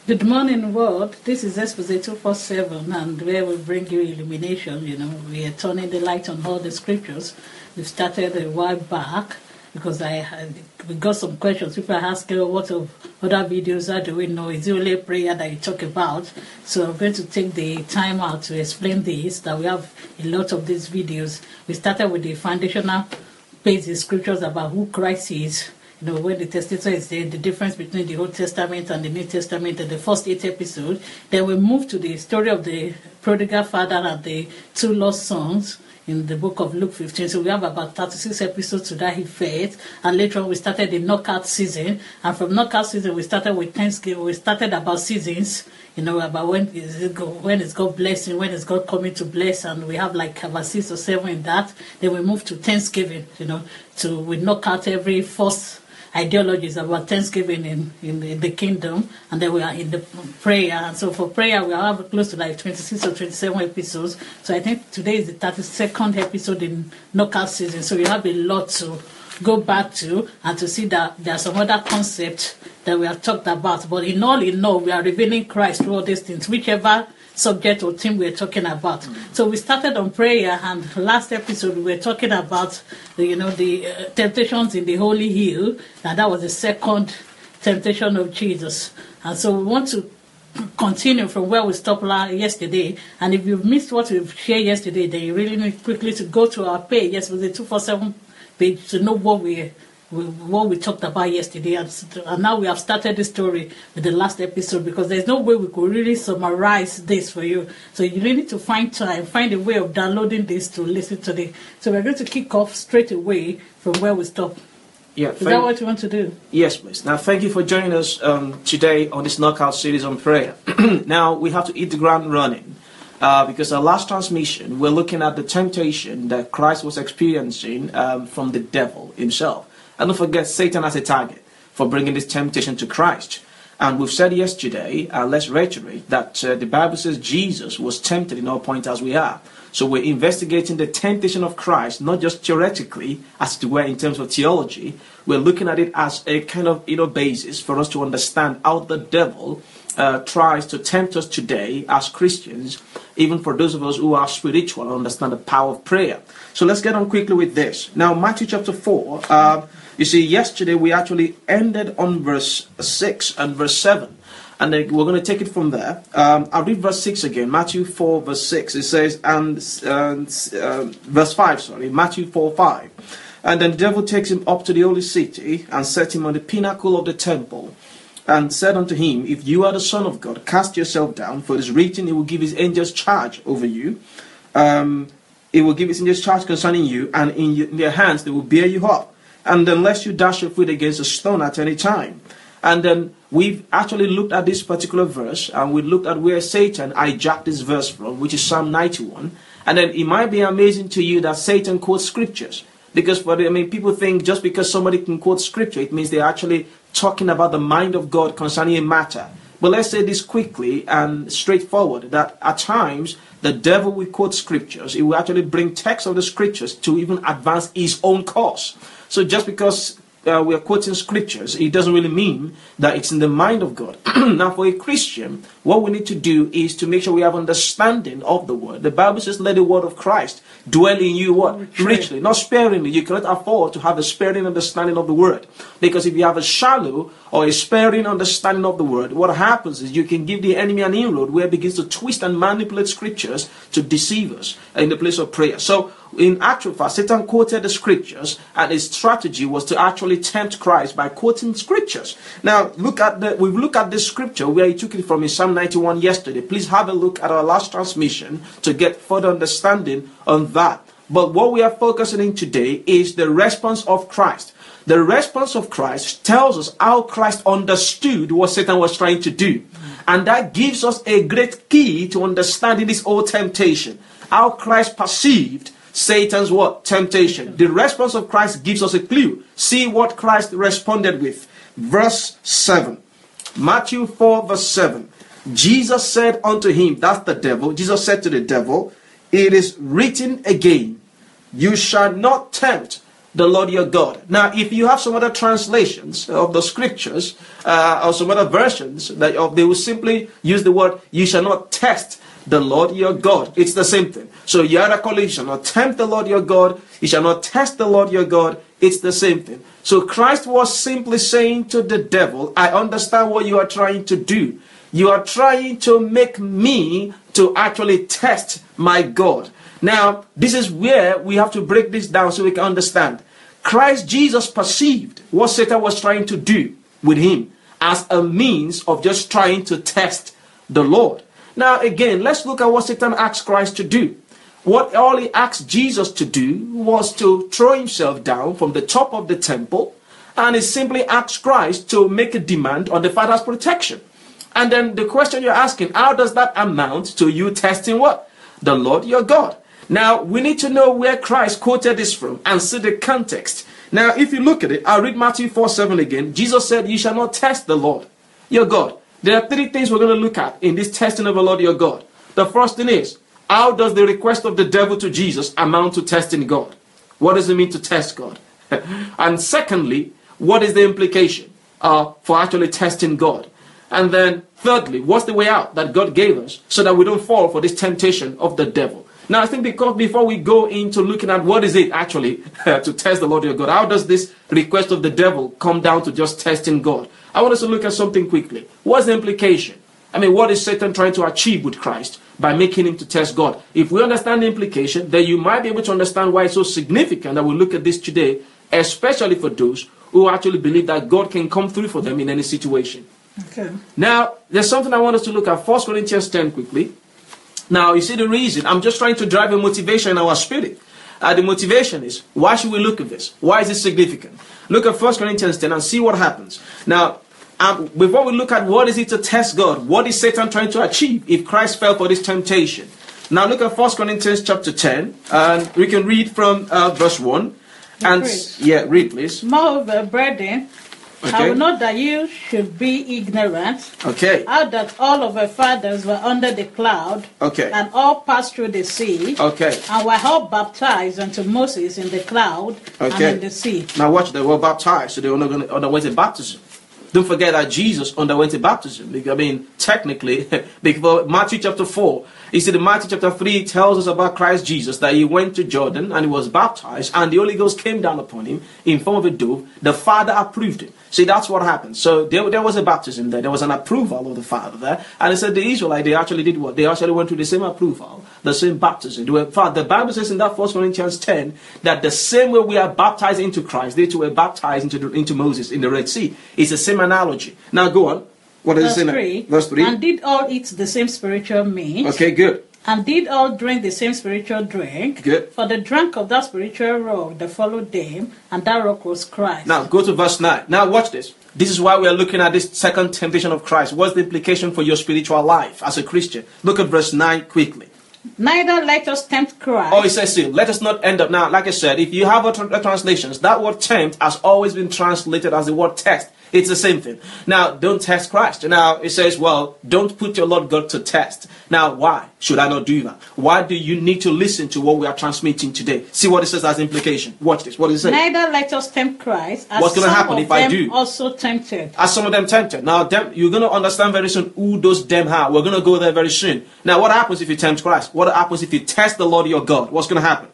Good morning, world. This is Exposé 247, and where we bring you illumination. We are turning the light on all the scriptures. We started a while back because we got some questions. People are asking, what of other videos? How do we know? Is it only a prayer that you talk about? So I'm going to take the time out to explain this, that we have a lot of these videos. We started with the foundational basic scriptures about who Christ is. When the testator is there, the difference between the Old Testament and the New Testament, and the first 8 episodes. Then we move to the story of the prodigal father and the 2 lost sons in the book of Luke 15. So we have about 36 episodes to that effect. And later on, we started the knockout season. And from knockout season, we started with Thanksgiving. We started about seasons, about when is God blessing, when is God coming to bless. And we have like about 6 or 7 in that. Then we move to Thanksgiving, we knock out every first ideologies about Thanksgiving in the kingdom, and then we are in the prayer. And so for prayer, we have close to like 26 or 27 episodes. So I think today is the 32nd episode in knockout season. So you have a lot to go back to and to see that there are some other concepts that we have talked about. But in all, we are revealing Christ through all these things, whichever subject or theme we're talking about. So we started on prayer, and last episode we were talking about the temptations in the Holy Hill, and that was the second temptation of Jesus. And so we want to continue from where we stopped yesterday. And if you've missed what we've shared yesterday, then you really need quickly to go to our page. Yes, with the 247 page to know what we talked about yesterday, and now we have started the story with the last episode, because there's no way we could really summarize this for you. So you really need to find a way of downloading this to listen to this. So we're going to kick off straight away from where we stopped. Yeah, is that what you want to do? Yes, please. Now, thank you for joining us today on this knockout series on prayer. Now, we have to hit the ground running. Because our last transmission, we're looking at the temptation that Christ was experiencing from the devil himself. And don't forget, Satan as a target for bringing this temptation to Christ. And we've said yesterday, let's reiterate, that the Bible says Jesus was tempted in all points as we are. So we're investigating the temptation of Christ, not just theoretically, as it were in terms of theology. We're looking at it as a kind of basis for us to understand how the devil tries to tempt us today as Christians, even for those of us who are spiritual and understand the power of prayer. So let's get on quickly with this. Now, Matthew chapter 4, you see, yesterday we actually ended on verse 6 and verse 7. And then we're going to take it from there. I'll read verse 6 again. Matthew 4, verse 6. It says, verse 5, sorry. Matthew 4, 5. And then the devil takes him up to the holy city and set him on the pinnacle of the temple, and said unto him, If you are the Son of God, cast yourself down, for it is written, He will give His angels charge over you. He will give His angels charge concerning you, and in their hands they will bear you up, and unless you dash your foot against a stone at any time. And then we've actually looked at this particular verse, and we looked at where Satan hijacked this verse from, which is Psalm 91. And then it might be amazing to you that Satan quotes scriptures. Because people think just because somebody can quote scripture, it means they're actually talking about the mind of God concerning a matter. But let's say this quickly and straightforward, that at times the devil will quote scriptures. He will actually bring text of the scriptures to even advance his own cause. So just because we are quoting scriptures, it doesn't really mean that it's in the mind of God. Now, for a Christian, what we need to do is to make sure we have understanding of the word. The Bible says, let the word of Christ dwell in you what? Richly, not sparingly. You cannot afford to have a sparing understanding of the word. Because if you have a shallow or a sparing understanding of the word, what happens is you can give the enemy an inroad where it begins to twist and manipulate scriptures to deceive us in the place of prayer. So, in actual fact, Satan quoted the scriptures, and his strategy was to actually tempt Christ by quoting scriptures. Now, we've looked at this scripture where he took it from in Psalm 91 yesterday. Please have a look at our last transmission to get further understanding on that. But what we are focusing on today is the response of Christ. The response of Christ tells us how Christ understood what Satan was trying to do. And that gives us a great key to understanding this whole temptation. How Christ perceived Satan's what? Temptation. The response of Christ gives us a clue. See what Christ responded with. Verse 7. Matthew 4 verse 7. Jesus said unto him, that's the devil. Jesus said to the devil, It is written again, You shall not tempt the Lord your God. Now, if you have some other translations of the scriptures or some other versions, they will simply use the word, you shall not test the Lord your God. It's the same thing. So you either call it, you shall not tempt the Lord your God, you shall not test the Lord your God. It's the same thing. So Christ was simply saying to the devil, I understand what you are trying to do. You are trying to make me to actually test my God. Now, this is where we have to break this down so we can understand. Christ Jesus perceived what Satan was trying to do with him as a means of just trying to test the Lord. Now, again, let's look at what Satan asked Christ to do. What all he asked Jesus to do was to throw himself down from the top of the temple, and he simply asked Christ to make a demand on the Father's protection. And then the question you're asking, how does that amount to you testing what? The Lord your God. Now, we need to know where Christ quoted this from and see the context. Now, if you look at it, I'll read Matthew 4:7 again. Jesus said, you shall not test the Lord your God. There are three things we're going to look at in this testing of the Lord your God. The first thing is, how does the request of the devil to Jesus amount to testing God? What does it mean to test God? And secondly, what is the implication for actually testing God? And then thirdly, what's the way out that God gave us so that we don't fall for this temptation of the devil? Now, I think because before we go into looking at what is it actually to test the Lord your God, how does this request of the devil come down to just testing God? I want us to look at something quickly. What's the implication? I mean, what is Satan trying to achieve with Christ by making him to test God? If we understand the implication, then you might be able to understand why it's so significant that we look at this today, especially for those who actually believe that God can come through for them in any situation. Okay. Now, there's something I want us to look at. 1 Corinthians 10 quickly. Now, you see the reason. I'm just trying to drive a motivation in our spirit. The motivation is, why should we look at this? Why is it significant? Look at 1 Corinthians 10 and see what happens. Now, before we look at what is it to test God, what is Satan trying to achieve if Christ fell for this temptation? Now, look at 1 Corinthians chapter 10, and we can read from verse 1. Read, please. Moreover, brethren, Okay. I will not that you should be ignorant. Okay. How that all of our fathers were under the cloud. Okay. And all passed through the sea. Okay. And were all baptized unto Moses in the cloud and in the sea. Now watch, they were baptized, so they were not going to underwent a baptism. Don't forget that Jesus underwent a baptism. I mean, technically, because Matthew chapter 4, you see, the Matthew chapter 3 tells us about Christ Jesus, that he went to Jordan and he was baptized, and the Holy Ghost came down upon him in form of a dove. The Father approved it. See, that's what happened. So there was a baptism there. There was an approval of the Father there. And it said the Israelites, they actually did what? They actually went through the same approval, the same baptism. The Bible says in that 1 Corinthians 10 that the same way we are baptized into Christ, they too were baptized into Moses in the Red Sea. It's the same analogy. Now go on. What does it say now? Verse 3. And did all eat the same spiritual meat. Okay, good. And did all drink the same spiritual drink. Good. For the drink of that spiritual rock that followed them, and that rock was Christ. Now go to verse 9. Now watch this. This is why we are looking at this second temptation of Christ. What's the implication for your spiritual life as a Christian? Look at verse 9 quickly. Neither let us tempt Christ. Oh, it says so. Let us not end up. Now, like I said, if you have other translations, that word tempt has always been translated as the word test. It's the same thing. Now, don't test Christ. Now, it says, well, don't put your Lord God to test. Now, why should I not do that? Why do you need to listen to what we are transmitting today? See what it says as implication. Watch this. What does it say? Neither let us tempt Christ, as what's going to happen if I do? Also tempted. As some of them tempted. Now, you're going to understand very soon who those them are. We're going to go there very soon. Now, what happens if you tempt Christ? What happens if you test the Lord your God? What's going to happen?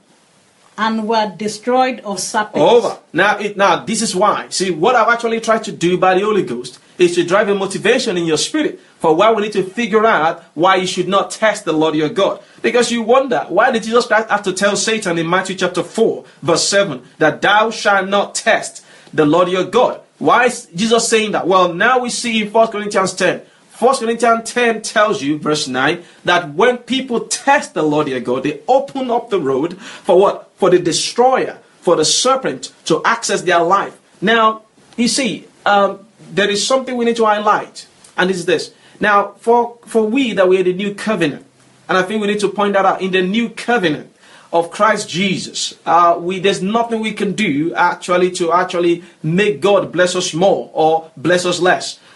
And were destroyed of serpents. Over. Now, this is why. See, what I've actually tried to do by the Holy Ghost is to drive a motivation in your spirit for why we need to figure out why you should not test the Lord your God. Because you wonder, why did Jesus Christ have to tell Satan in Matthew chapter 4, verse 7, that thou shalt not test the Lord your God? Why is Jesus saying that? Well, now we see in 1 Corinthians 10. 1 Corinthians 10 tells you, verse 9, that when people test the Lord their God, they open up the road for what? For the destroyer, for the serpent to access their life. Now, you see, there is something we need to highlight, and it's this. Now, for we that we're in the new covenant, and I think we need to point that out, in the new covenant of Christ Jesus, there's nothing we can do to make God bless us more or bless us less.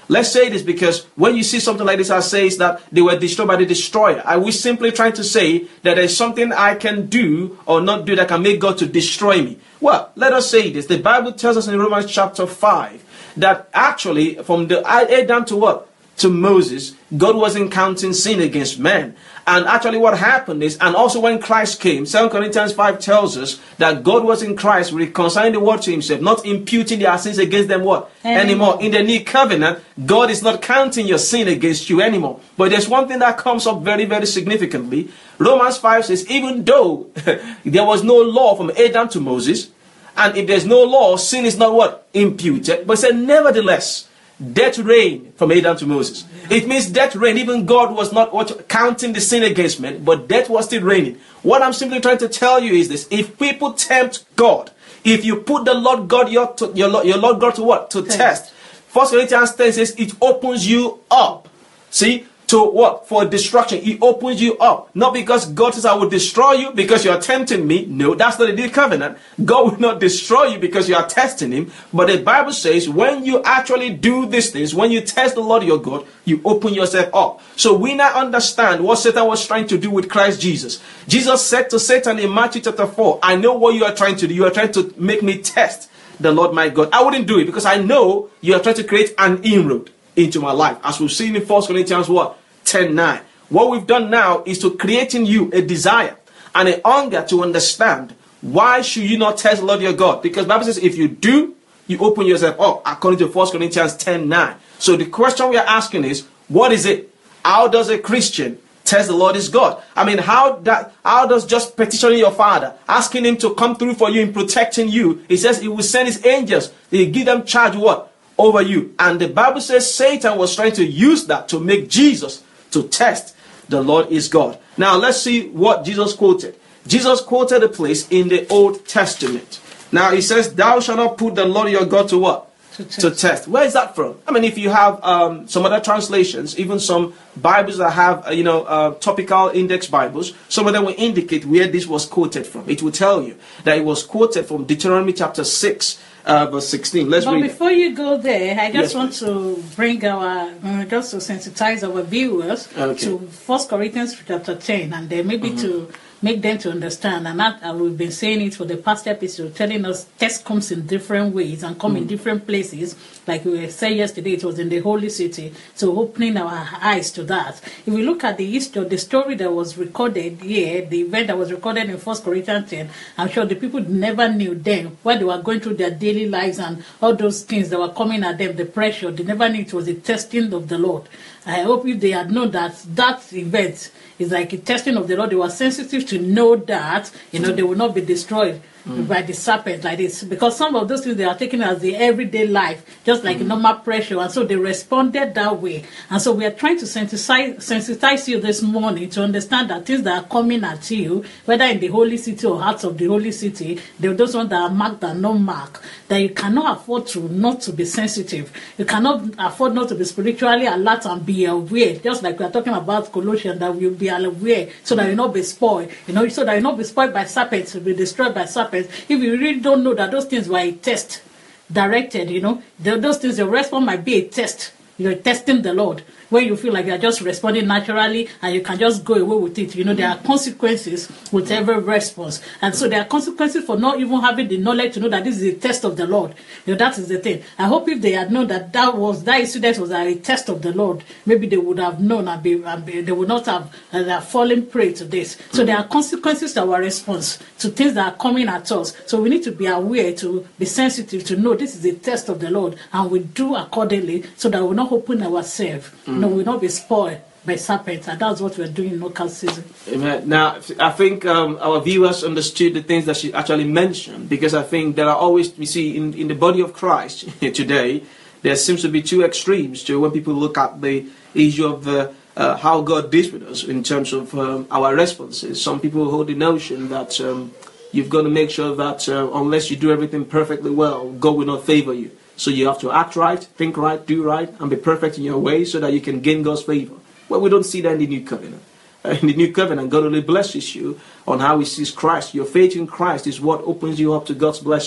Let's say this because when you see something like this, I say that they were destroyed by the destroyer. Are we simply trying to say that there's something I can do or not do that can make God to destroy me? Well, let us say this. The Bible tells us in Romans chapter 5 that actually from the Adam to what? To Moses, God wasn't counting sin against man. And actually what happened is, and also when Christ came, 2 Corinthians 5 tells us that God was in Christ reconciling the world to himself, not imputing their sins against them what? Anymore. In the new covenant, God is not counting your sin against you anymore. But there's one thing that comes up very, very significantly. Romans 5 says, even though there was no law from Adam to Moses, and if there's no law, sin is not what? Imputed. But it said, nevertheless, death reigned from Adam to Moses. It means death reigned. Even God was not counting the sin against men, but death was still reigning. What I'm simply trying to tell you is this. If people tempt God, if you put the Lord God, your Lord God to what? To test. 1 Corinthians 10 says it opens you up. See? To what? For destruction. He opens you up. Not because God says I will destroy you because you are tempting me. No, that's not the new covenant. God will not destroy you because you are testing him. But the Bible says when you actually do these things, when you test the Lord your God, you open yourself up. So we now understand what Satan was trying to do with Christ Jesus. Jesus said to Satan in Matthew chapter 4, I know what you are trying to do. You are trying to make me test the Lord my God. I wouldn't do it because I know you are trying to create an inroad into my life, as we've seen in 1 Corinthians 10:9. What we've done now is to create in you a desire and a hunger to understand why should you not test the Lord your God? Because the Bible says if you do, you open yourself up, according to 1 Corinthians 10:9. So the question we are asking is, what is it? How does a Christian test the Lord is God? I mean, how does just petitioning your Father, asking him to come through for you in protecting you, he says he will send his angels, he give them charge what? Over you. And the Bible says Satan was trying to use that to make Jesus to test the Lord is God. Now let's see what Jesus quoted. Jesus quoted a place in the Old Testament. Now he says, thou shalt not put the Lord your God to what? To test. Where is that from? I mean, if you have some other translations, even some Bibles that have, topical index Bibles, some of them will indicate where this was quoted from. It will tell you that it was quoted from Deuteronomy chapter 6, verse 16. Let's read it. But before you go there, I just want to bring just to sensitize our viewers to 1 Corinthians chapter 10, and then maybe to make them to understand. And we've been saying it for the past episode, telling us test comes in different ways and come in different places. Like we said yesterday, it was in the Holy City. So opening our eyes to that. If we look at the history, the story that was recorded here, the event that was recorded in 1 Corinthians 10, I'm sure the people never knew then what they were going through their daily lives and all those things that were coming at them, the pressure. They never knew it was a testing of the Lord. I hope if they had known that event is like a testing of the Lord, they were sensitive to know that, they will not be destroyed by the serpent like this. Because some of those things they are taking as the everyday life, just like normal pressure. And so they responded that way. And so we are trying to sensitize you this morning to understand that things that are coming at you, whether in the Holy City or hearts of the Holy City, they're those ones that are marked and not marked, that you cannot afford to not to be sensitive. You cannot afford not to be spiritually alert and be aware. Just like we are talking about Colossians, that we'll be aware so that you'll not be spoiled. So that you'll not be spoiled by serpents, you'll be destroyed by serpents. If you really don't know that those things were a test directed, those things, your response might be a test. You're testing the Lord. When you feel like you're just responding naturally and you can just go away with it. There are consequences with every response. And so there are consequences for not even having the knowledge to know that this is a test of the Lord. That is the thing. I hope if they had known that that incident was a test of the Lord, maybe they would have known and they would not have fallen prey to this. So there are consequences to our response to things that are coming at us. So we need to be aware, to be sensitive, to know this is a test of the Lord, and we do accordingly so that we will not open ourselves. We will not be spoiled by serpents, and that's what we're doing in local season. Amen. Now, I think our viewers understood the things that she actually mentioned, because I think there are always, we see in the body of Christ today, there seems to be two extremes to when people look at the issue of how God deals with us in terms of our responses. Some people hold the notion that you've got to make sure that unless you do everything perfectly well, God will not favor you. So you have to act right, think right, do right, and be perfect in your way so that you can gain God's favor. Well, we don't see that in the New Covenant. In the New Covenant, God only blesses you on how He sees Christ. Your faith in Christ is what opens you up to God's blessing.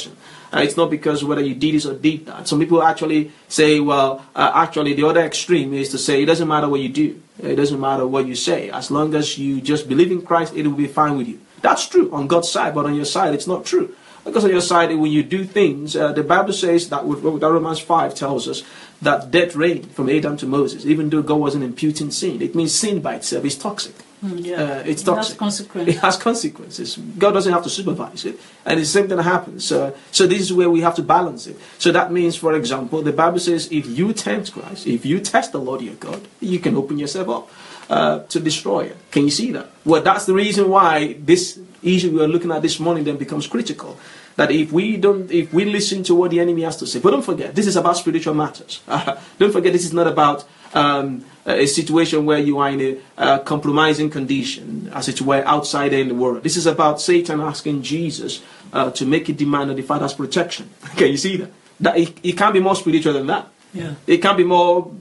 It's not because whether you did this or did that. Some people actually say, well, actually the other extreme is to say it doesn't matter what you do. It doesn't matter what you say. As long as you just believe in Christ, it will be fine with you. That's true on God's side, but on your side, it's not true. Because on your side, when you do things, the Bible says that Romans 5 tells us that death reigned from Adam to Moses, even though God wasn't imputing sin. It means sin by itself is toxic. It's toxic. It has consequences. God doesn't have to supervise it. And the same thing happens. So this is where we have to balance it. So that means, for example, the Bible says if you tempt Christ, if you test the Lord your God, you can open yourself up to destroy it. Can you see that? Well, that's the reason why this issue we are looking at this morning then becomes critical. That if we listen to what the enemy has to say, but don't forget, this is about spiritual matters. Don't forget, this is not about a situation where you are in a compromising condition, as it were, outside in the world. This is about Satan asking Jesus to make a demand of the Father's protection. Can you see that? That it can't be more spiritual than that. Yeah. It can't be more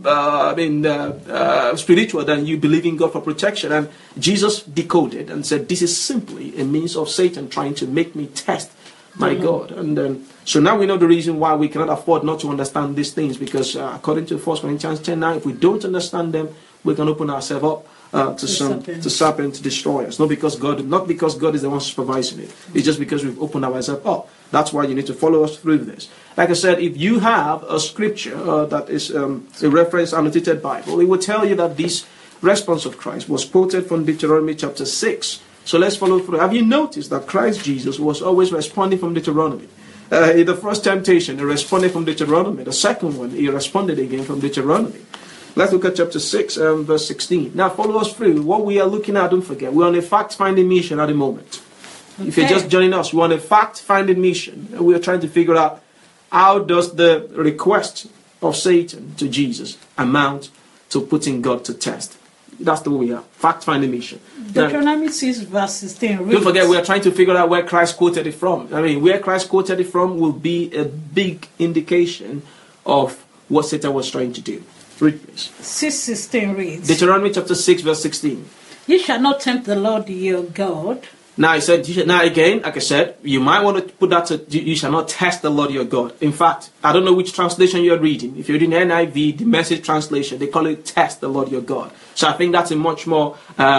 spiritual than you believing God for protection. And Jesus decoded and said, this is simply a means of Satan trying to make me test my God. And so now we know the reason why we cannot afford not to understand these things, because according to 1 Corinthians 10:9, if we don't understand them, we can open ourselves up to serpent to destroy us. Not because God is the one supervising it. It's just because we've opened ourselves up. That's why you need to follow us through this. Like I said, if you have a scripture that is a reference annotated Bible, it will tell you that this response of Christ was quoted from Deuteronomy chapter 6. So let's follow through. Have you noticed that Christ Jesus was always responding from Deuteronomy? In the first temptation, he responded from Deuteronomy. The second one, he responded again from Deuteronomy. Let's look at chapter 6, verse 16. Now follow us through. What we are looking at, don't forget, we're on a fact-finding mission at the moment. Okay. If you're just joining us, we're on a fact-finding mission. We are trying to figure out how does the request of Satan to Jesus amount to putting God to test. That's the way we are. Fact-finding mission. Deuteronomy 6 verse 16 reads, don't forget, we are trying to figure out where Christ quoted it from. I mean, where Christ quoted it from will be a big indication of what Satan was trying to do. Read, please. 6:16 reads, Deuteronomy chapter 6 verse 16. You shall not tempt the Lord your God. Now, I said, now again, like I said, you might want to put that to, you shall not test the Lord your God. In fact, I don't know which translation you're reading. If you're reading NIV, the Message translation, they call it test the Lord your God. So I think that's a much more,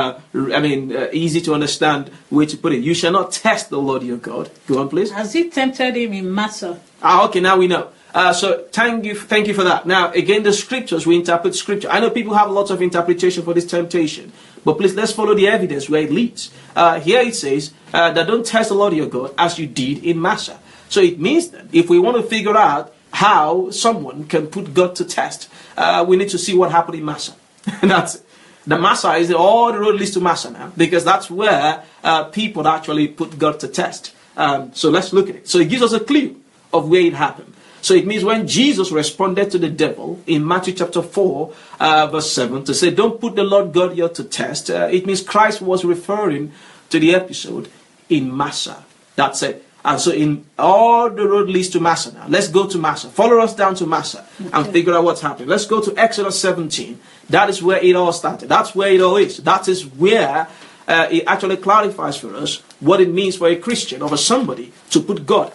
easy to understand way to put it. You shall not test the Lord your God. Go on, please. As he tempted him in Massah. Okay, now we know. So thank you for that. Now, again, the scriptures, we interpret scripture. I know people have lots of interpretation for this temptation. But please, let's follow the evidence where it leads. Here it says that don't test the Lord your God as you did in Massah. So it means that if we want to figure out how someone can put God to test, we need to see what happened in Massah. That's it. The Massah is all the road leads to Massah now, because that's where people actually put God to test. So let's look at it. So it gives us a clue of where it happened. So it means when Jesus responded to the devil in Matthew chapter 4, verse 7, to say, don't put the Lord God here to test, it means Christ was referring to the episode in Massah. That's it. And so in all the road leads to Massah now. Let's go to Massah. Follow us down to Massah and figure out what's happening. Let's go to Exodus 17. That is where it all started. That's where it all is. That is where it actually clarifies for us what it means for a Christian or for somebody to put God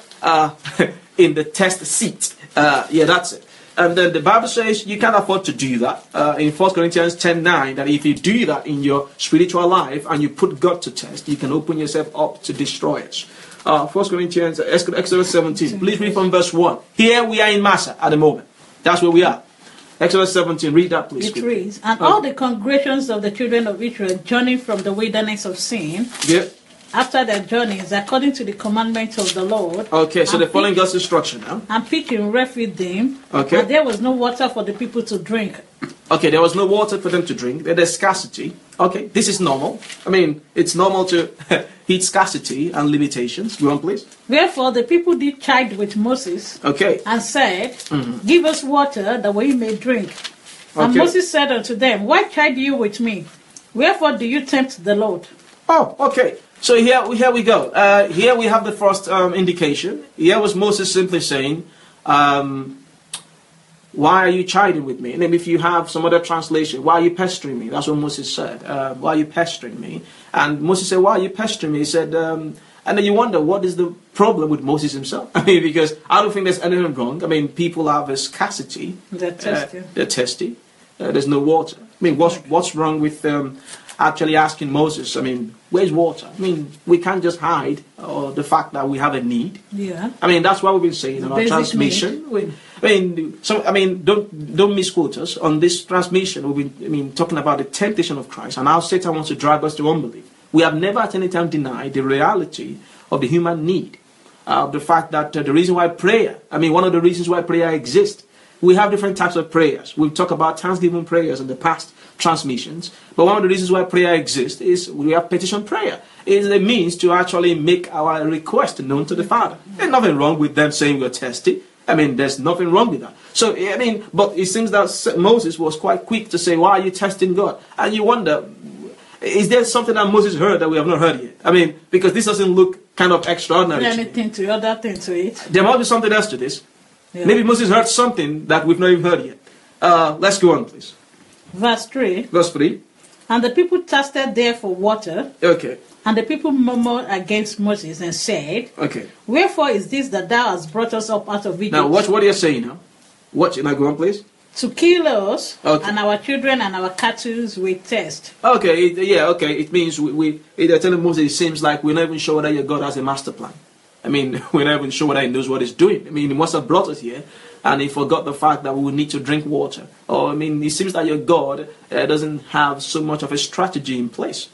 in the test seat. That's it. And then the Bible says you can't afford to do that. In 1 Corinthians 10:9, that if you do that in your spiritual life and you put God to test, you can open yourself up to destroyers. 1 Corinthians, Exodus 17. Please read from verse 1. Here we are in Massah at the moment. That's where we are. Exodus 17, read that please. It reads, and all the congregations of the children of Israel journeyed from the wilderness of Sin. Yeah. After their journeys, according to the commandments of the Lord. Okay, so they're following God's instruction now. And pitch in Rephidim. Okay. And there was no water for the people to drink. Okay, there was no water for them to drink. There's scarcity. Okay, this is normal. I mean, it's normal to hit scarcity and limitations. Go on, please. Wherefore the people did chide with Moses. Okay. And said, give us water that we may drink. And Okay. Moses said unto them, why chide you with me? Wherefore do you tempt the Lord? Oh, okay. So here we go. Here we have the first indication. Here was Moses simply saying, why are you chiding with me? And then if you have some other translation, why are you pestering me? That's what Moses said. Why are you pestering me? And Moses said, why are you pestering me? He said, And then you wonder, what is the problem with Moses himself? I mean, because I don't think there's anything wrong. I mean, people have a scarcity. They're thirsty. They're thirsty. There's no water. I mean, what's wrong with actually asking Moses, I mean, where's water? I mean, we can't just hide the fact that we have a need. Yeah. I mean, that's what we've been saying in our transmission. Don't misquote us. On this transmission, we've been talking about the temptation of Christ and how Satan wants to drag us to unbelief. We have never at any time denied the reality of the human need. The fact that the reason why prayer, one of the reasons why prayer exists, we have different types of prayers. We've talked about thanksgiving prayers in the past transmissions. But one of the reasons why prayer exists is we have petition prayer. It is a means to actually make our request known to the Father. There's nothing wrong with them saying we're thirsty. There's nothing wrong with that. So, but it seems that Moses was quite quick to say, why are you testing God? And you wonder, is there something that Moses heard that we have not heard yet? Because this doesn't look kind of extraordinary. Anything to other thing to it. There must be something else to this. Yeah. Maybe Moses heard something that we've not even heard yet. Let's go on, please. Verse 3. Verse 3. And the people thirsted there for water. Okay. And the people murmured against Moses and said, okay. Wherefore is this that thou hast brought us up out of Egypt? Now watch what you're saying now. Watch. Now go on, please. To kill us okay. and our children and our cattle with thirst. Okay. It means they're telling Moses, it seems like we're not even sure whether your God has a master plan. We're not even sure whether he knows what he's doing. He must have brought us here, and he forgot the fact that we will need to drink water. Or, it seems that your God doesn't have so much of a strategy in place.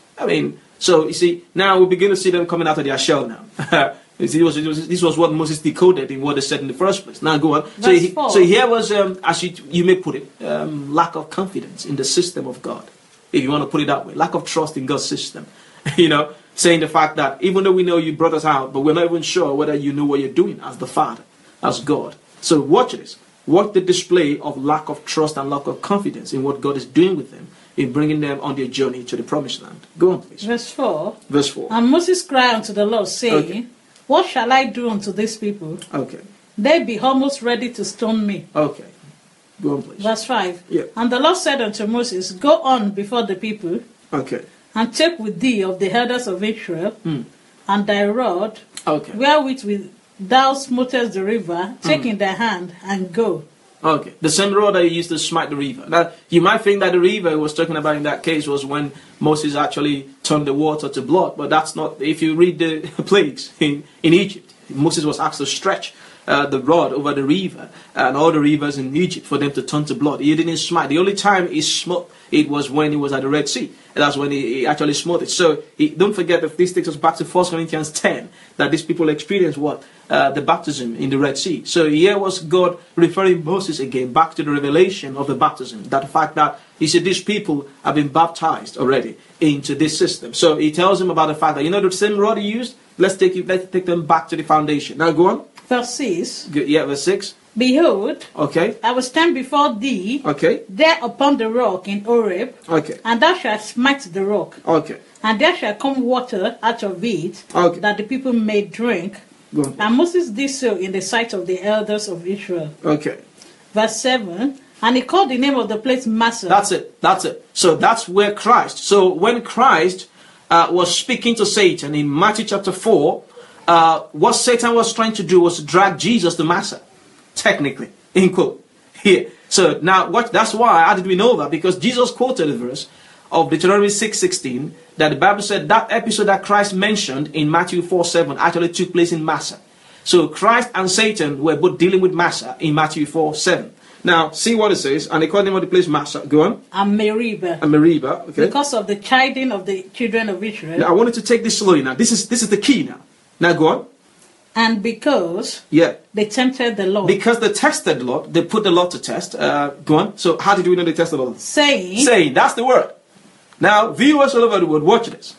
So, you see, now we begin to see them coming out of their shell now. This was what Moses decoded in what they said in the first place. Now, go on. So here was, as you may put it, lack of confidence in the system of God. If you want to put it that way. Lack of trust in God's system. Saying the fact that even though we know you brought us out, but we're not even sure whether you know what you're doing as the Father, as God. So watch this. Watch the display of lack of trust and lack of confidence in what God is doing with them in bringing them on their journey to the promised land. Go on, please. Verse 4. Verse 4. And Moses cried unto the Lord, saying, okay. What shall I do unto these people? Okay. They be almost ready to stone me. Okay. Go on, please. Verse 5. Yeah. And the Lord said unto Moses, Go on before the people. Okay. And take with thee of the elders of Israel, and thy rod, okay. wherewith thou smotest the river, take in thy hand, and go. Okay, the same rod that he used to smite the river. Now, you might think that the river he was talking about in that case was when Moses actually turned the water to blood, but that's not. If you read the plagues in Egypt, Moses was asked to stretch the rod over the river and all the rivers in Egypt for them to turn to blood. He didn't smite. The only time he smote it was when he was at the Red Sea. And that's when he actually smote it. So don't forget that this takes us back to 1 Corinthians 10, that these people experienced what? The baptism in the Red Sea. So here was God referring Moses again back to the revelation of the baptism. That fact that he said these people have been baptized already into this system. So he tells him about the fact that, the same rod he used, let's take them back to the foundation. Now go on. Verse 6. Yeah, verse 6. Behold, okay. I will stand before thee, okay. there upon the rock in Horeb, okay. and thou shalt smite the rock, okay. and there shall come water out of it, okay. that the people may drink. Go on. And Moses did so in the sight of the elders of Israel. Okay. Verse 7, and he called the name of the place Massah. That's it. So that's where Christ, so when Christ was speaking to Satan in Matthew chapter 4, what Satan was trying to do was to drag Jesus to Massah. Technically, in quote, here. So now, that's why, how did we know that? Because Jesus quoted a verse of Deuteronomy 6:16 that the Bible said that episode that Christ mentioned in Matthew 4:7 actually took place in Massah. So Christ and Satan were both dealing with Massah in Matthew 4:7. Now, see what it says, and they called him of the place Massah. Go on. And Meribah. And Meribah, okay. Because of the chiding of the children of Israel. Now, I wanted to take this slowly now. This is the key now. Now, go on. And because they tempted the Lord. Because they tested the Lord, they put the Lord to test. Go on. So how did we know they tested the Lord? Saying, that's the word. Now, viewers all over the world, watch this.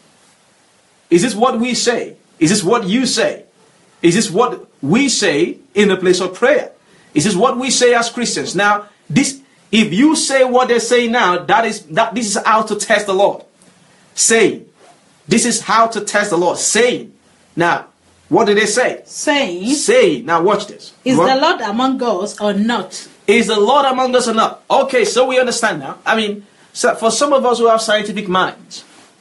Is this what we say? Is this what you say? Is this what we say in the place of prayer? Is this what we say as Christians? Now, if you say what they say now, this is how to test the Lord. Saying. This is how to test the Lord. Saying. Now, what did they say? Saying. Now watch this. Is the Lord among us or not? Is the Lord among us or not? Okay, so we understand now. So for some of us who have scientific minds,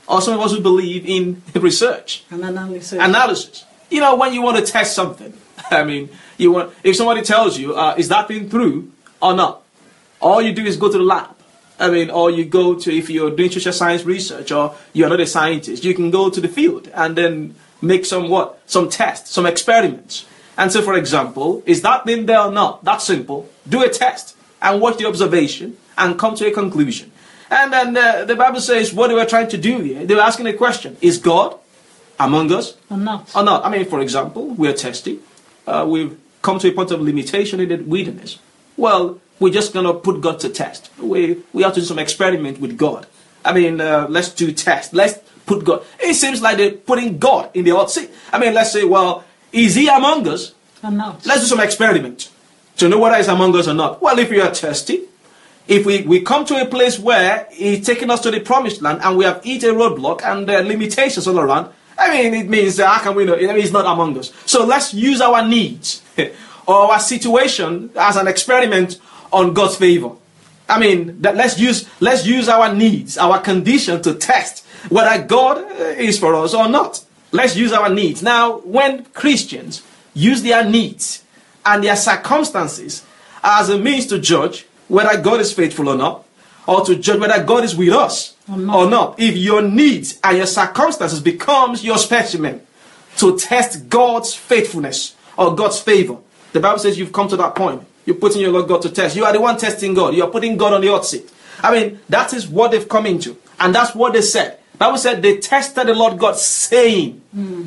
or some of us who believe in research, And analysis. You know, when you want to test something, I mean, if somebody tells you, is that thing true or not? All you do is go to the lab. I mean, or you go to, if you're doing social science research or you're not a scientist, you can go to the field and then make some tests, some experiments. And so, for example, is that thing there or not? That's simple. Do a test and watch the observation and come to a conclusion. And then the Bible says what they were trying to do here. They were asking a question. Is God among us? Or not. Or not? I mean, for example, we're testing. We've come to a point of limitation in the wilderness. Well, we're just going to put God to test. We have to do some experiment with God. I mean, let's do test. Let's put God. It seems like they're putting God in the hot seat. I mean, let's say, well, is he among us? Or not. Let's do some experiment to know whether he's among us or not. Well, if we are testing, if we come to a place where he's taking us to the promised land and we have hit a roadblock and there are limitations all around, I mean, it means, how can we know? I mean, he's not among us. So let's use our needs or our situation as an experiment on God's favor. I mean, let's use our needs, our condition to test whether God is for us or not. Let's use our needs. Now, when Christians use their needs and their circumstances as a means to judge whether God is faithful or not, or to judge whether God is with us or not, if your needs and your circumstances becomes your specimen to test God's faithfulness or God's favor, the Bible says you've come to that point. You're putting your Lord God to test. You are the one testing God. You are putting God on the hot seat. I mean, that is what they've come into. And that's what they said. The Bible said they tested the Lord God saying.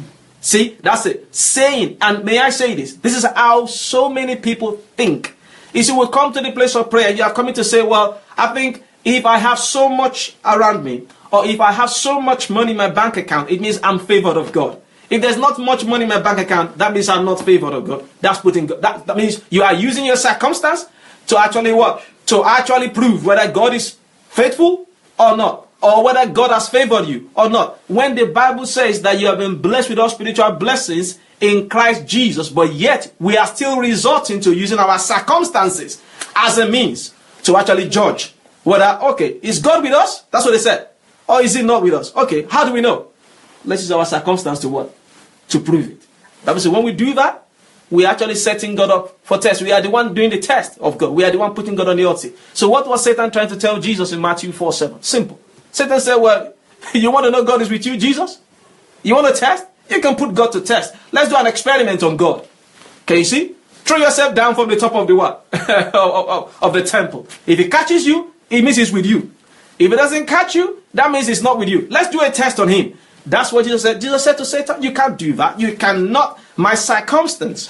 See, that's it. Saying. And may I say this? This is how so many people think. You see, we come to the place of prayer. You are coming to say, well, I think if I have so much around me, or if I have so much money in my bank account, it means I'm favored of God. If there's not much money in my bank account, that means I'm not favored of God. That's putting God. That means you are using your circumstance to actually what? To actually prove whether God is faithful or not, or whether God has favored you or not. When the Bible says that you have been blessed with all spiritual blessings in Christ Jesus, but yet we are still resorting to using our circumstances as a means to actually judge whether, okay, is God with us? That's what they said. Or is he not with us? Okay, how do we know? Let's use our circumstance to what? To prove it. That means when we do that, we're actually setting God up for test. We are the one doing the test of God. We are the one putting God on the hot seat. So what was Satan trying to tell Jesus in Matthew 4:7? Simple. Satan said, well, you want to know God is with you, Jesus? You want to test? You can put God to test. Let's do an experiment on God. Can you see? Throw yourself down from the top of the what? of the temple. If he catches you, it means he's with you. If it doesn't catch you, that means he's not with you. Let's do a test on him. That's what Jesus said. Jesus said to Satan, you can't do that. You cannot. My circumstance,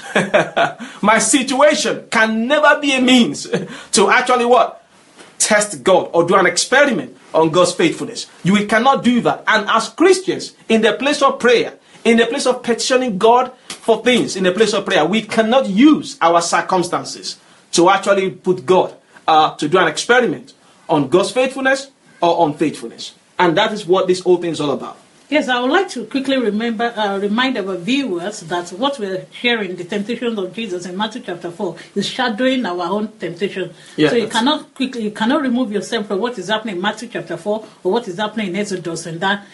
my situation can never be a means to actually what? Test God or do an experiment on God's faithfulness. You cannot do that. And as Christians, in the place of prayer, in the place of petitioning God for things, in the place of prayer, we cannot use our circumstances to actually put God to do an experiment on God's faithfulness or unfaithfulness. And that is what this whole thing is all about. Yes, I would like to quickly remind our viewers that what we're hearing, the temptations of Jesus in Matthew chapter 4, is shadowing our own temptation. Yeah, so you cannot remove yourself from what is happening in Matthew chapter 4 or what is happening in Exodus and that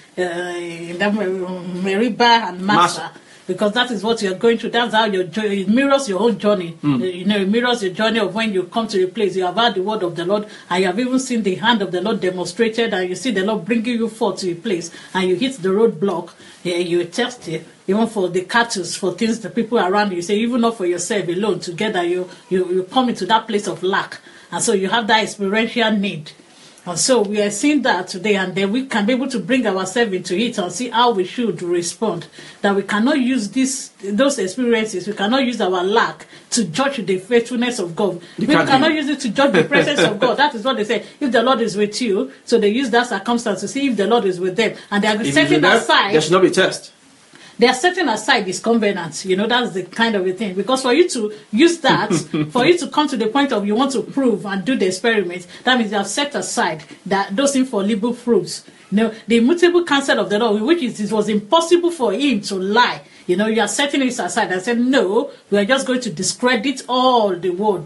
Meribah and Massa. Because that is what you're going through. That's how it mirrors your own journey. You know, it mirrors your journey of when you come to a place. You have heard the word of the Lord, and you have even seen the hand of the Lord demonstrated, and you see the Lord bringing you forth to a place, and you hit the roadblock. You test it, even for the cattle, for things, the people around you. You say, even not for yourself alone, together you come into that place of lack. And so you have that experiential need. And so we are seeing that today, and then we can be able to bring ourselves into it and see how we should respond. That we cannot use those experiences, we cannot use our lack to judge the faithfulness of God. We cannot use it to judge the presence of God. That is what they say. If the Lord is with you, so they use that circumstance to see if the Lord is with them. And they are setting aside. There should not be test. They are setting aside this covenant, that's the kind of a thing. Because for you to use that, for you to come to the point of you want to prove and do the experiment, that means you have set aside those infallible proofs. The immutable counsel of the Lord, which it was impossible for him to lie. You are setting it aside and saying, no, we are just going to discredit all the word.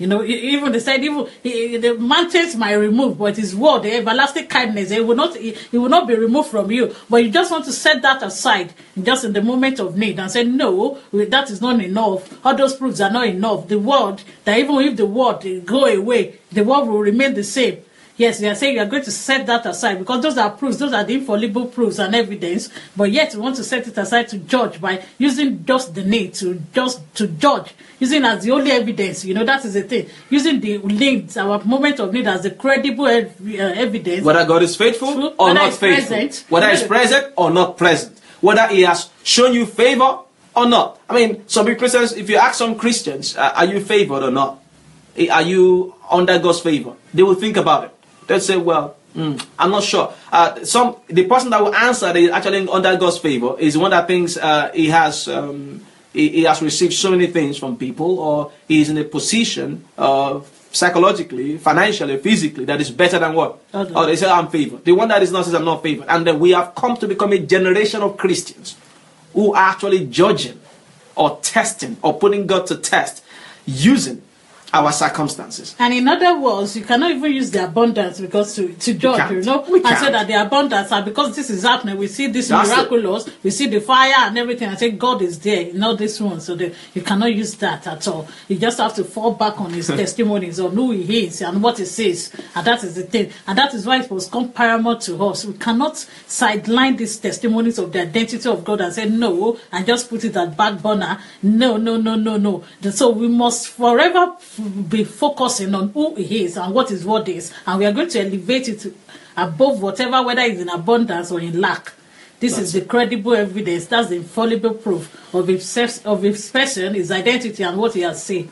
You know, even they said, even the mountains might remove, but his word, the everlasting kindness, it will not be removed from you. But you just want to set that aside, just in the moment of need, and say, no, that is not enough. All those proofs are not enough. The word, that even if the word go away, the word will remain the same. Yes, they are saying you are going to set that aside because those are proofs, those are the infallible proofs and evidence. But yet you want to set it aside to judge by using just the need to judge, using as the only evidence. You know, that is the thing. Using the needs, our moment of need, as the credible evidence. Whether God is faithful or not faithful. Whether He's present or not present. Whether He has shown you favor or not. I mean, some Christians, if you ask some Christians, are you favored or not? Are you under God's favor? They will think about it. They'll say, well, I'm not sure. The person that will answer that is actually under God's favor is one that thinks he has received so many things from people, or he is in a position psychologically, financially, physically that is better than what? Or they say, I'm favored. The one that is not says, I'm not favored. And then we have come to become a generation of Christians who are actually judging or testing or putting God to test using our circumstances. And in other words, you cannot even use the abundance because to judge, you know, and say that the abundance are because this is happening. We see this miraculous, we see the fire and everything. I say God is there, not this one. So you cannot use that at all. You just have to fall back on His testimonies, on who He is and what He says, and that is the thing. And that is why it was come paramount to us. We cannot sideline these testimonies of the identity of God and say no, and just put it at back burner. No. So we must forever be focusing on who He is and what His word is, and we are going to elevate it above whatever, whether it's in abundance or in lack. This is the credible evidence. That's the infallible proof of his person, His identity, and what He has said.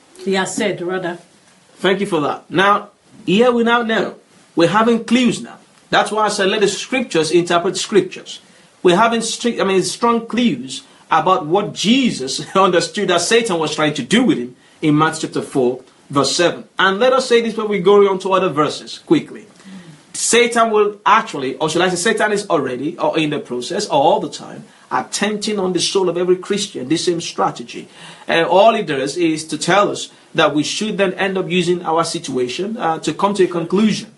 Thank you for that. Now, here we now know we're having clues now. That's why I said let the scriptures interpret scriptures. We're having strong clues about what Jesus understood that Satan was trying to do with Him in Matthew chapter 4, verse 7. And let us say this when we go on to other verses quickly. Satan will actually, or should I say Satan is already, or in the process, or all the time, attempting on the soul of every Christian this same strategy. All it does is to tell us that we should then end up using our situation to come to a conclusion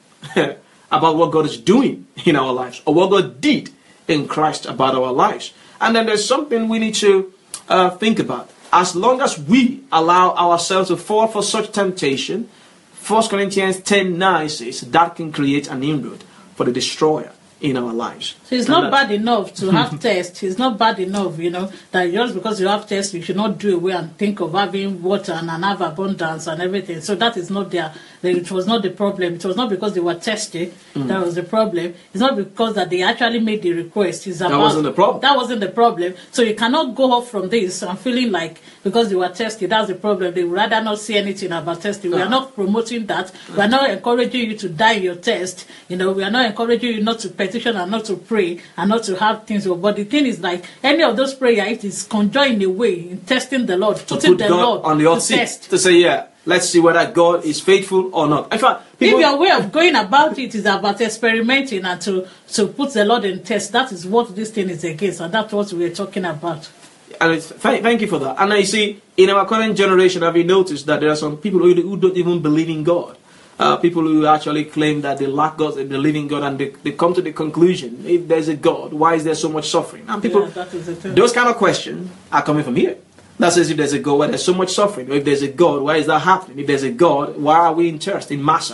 about what God is doing in our lives, or what God did in Christ about our lives. And then there's something we need to think about. As long as we allow ourselves to fall for such temptation, 1 Corinthians 10:9 says that can create an inroad for the destroyer in our lives. So it's not bad enough to have tests. It's not bad enough, you know, that just because you have tests, you should not do away and think of having water and have abundance and everything. So that is not it was not the problem. It was not because they were tested that was the problem. It's not because that they actually made the request. That wasn't the problem. That wasn't the problem. So you cannot go off from this and feeling like because they were tested, that's the problem. They would rather not see anything about testing. We are not promoting that. We are not encouraging you to die in your test. You know, we are not encouraging you not to petition and not to pray and not to have things. But the thing is, like any of those prayers, it is conjoined in a way in testing the Lord, putting the Lord on the hot seat to say, yeah, let's see whether God is faithful or not. In fact, if your way of going about it is about experimenting and to put the Lord in test, that is what this thing is against, and that's what we're talking about. And thank you for that. And I see in our current generation, have you noticed that there are some people who don't even believe in God? People who actually claim that they lack God, they believe in God, and they come to the conclusion, if there's a God, why is there so much suffering? And people, those kind of questions are coming from here. That says if there's a God, why there's so much suffering? Or if there's a God, why is that happening? If there's a God, why are we in church, in Massa?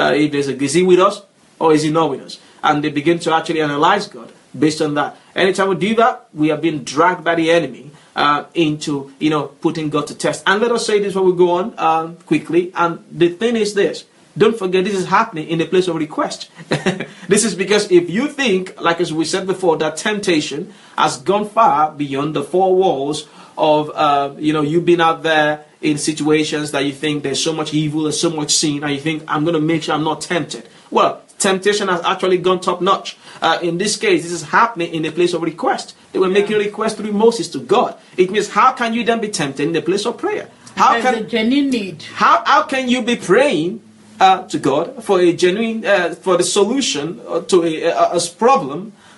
Is He with us or is He not with us? And they begin to actually analyze God based on that. Anytime we do that, we are being dragged by the enemy into, putting God to test. And let us say this when we go on quickly. And the thing is this. Don't forget this is happening in the place of request. This is because if you think, like as we said before, that temptation has gone far beyond the four walls of, you've been out there in situations that you think there's so much evil, there's so much sin, and you think, I'm going to make sure I'm not tempted. Well, temptation has actually gone top notch. In this case, this is happening in the place of request. They were making requests through Moses to God. It means, how can you then be tempted in the place of prayer? There's a genuine need. How can you be praying to God for a genuine, for the solution to a problem,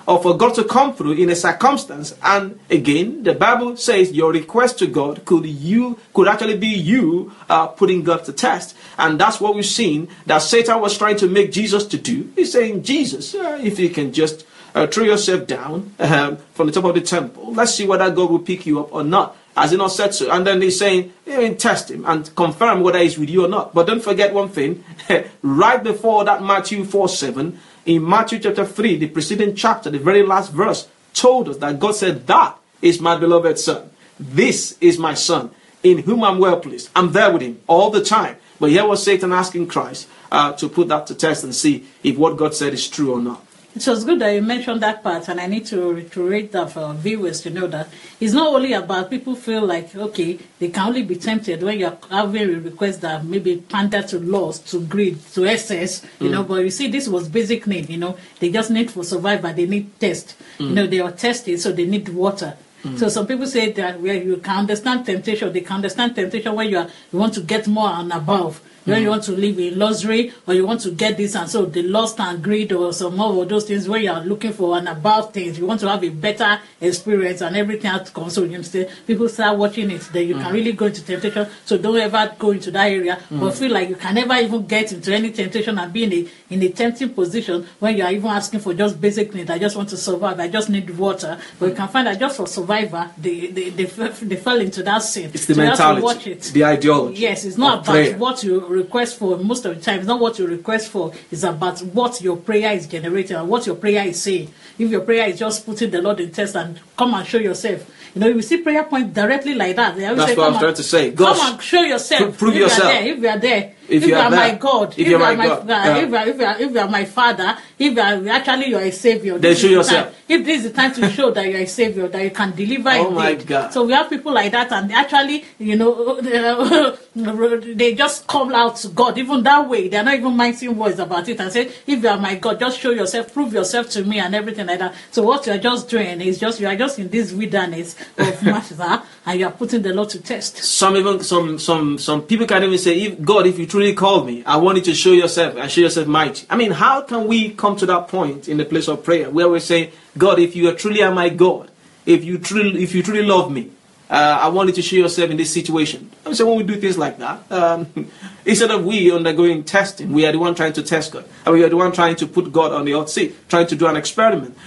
or for God to come through in a circumstance. And again, the Bible says your request to God could actually be you putting God to test. And that's what we've seen that Satan was trying to make Jesus to do. He's saying, Jesus, if you can just throw yourself down from the top of the temple, let's see whether God will pick you up or not. Has he not said so? And then he's saying, test him and confirm whether he's with you or not. But don't forget one thing, right before that Matthew 4:7, in Matthew chapter 3, the preceding chapter, the very last verse, told us that God said, that is my beloved son. This is my son, in whom I'm well pleased. I'm there with him all the time. But here was Satan asking Christ to put that to test and see if what God said is true or not. It was good that you mentioned that part, and I need to reiterate that for our viewers to know that it's not only about people feel like, okay, they can only be tempted when you're having a request that maybe pander to lust, to greed, to excess, you know, but you see, this was basic need, you know, they just need for survival, they need test, you know, they are tested, so they need water. So some people say that where you can understand temptation, they can understand temptation when you want to get more and above. When you want to live in luxury, or you want to get this, and so the lust and greed or some more of those things, when you are looking for and above things, you want to have a better experience and everything has to come. So you say people start watching it, then you can really go into temptation. So don't ever go into that area, or feel like you can never even get into any temptation and be in a tempting position when you are even asking for just basic needs. I just want to survive. I just need water. But you can find that just for survivor, they fell into that sin. It's the so mentality, you have to watch it. the ideology. Yes, it's not about prayer. what you request for. Most of the time, it's not what you request for. It's about what your prayer is generating and what your prayer is saying. If your prayer is just putting the Lord in test and come and show yourself. You know, if you see prayer point directly like that, they always That's say, what I was trying to say. Gosh, come and show yourself. prove yourself. If you are there. If you are there. my God, if you are my God, if you are my Father, if you are actually you are a Savior, then show yourself. If this is the time to show that you are a Savior, that you can deliver. Oh my God! So we have people like that, and actually, you know, they just come out to God. Even that way, they are not even minding words about it and say, "If you are my God, just show yourself, prove yourself to me," and everything like that. So what you are just doing is just you are just in this wilderness of Master, and you are putting the Lord to test. Some people can even say, if you truly called me, I want you to show yourself and show yourself mighty. I mean, how can we come to that point in the place of prayer where we say, God, if you truly are my God, if you truly love me, I want you to show yourself in this situation. And so when we do things like that, instead of we undergoing testing, we are the one trying to test God. And we are the one trying to put God on the hot seat, trying to do an experiment.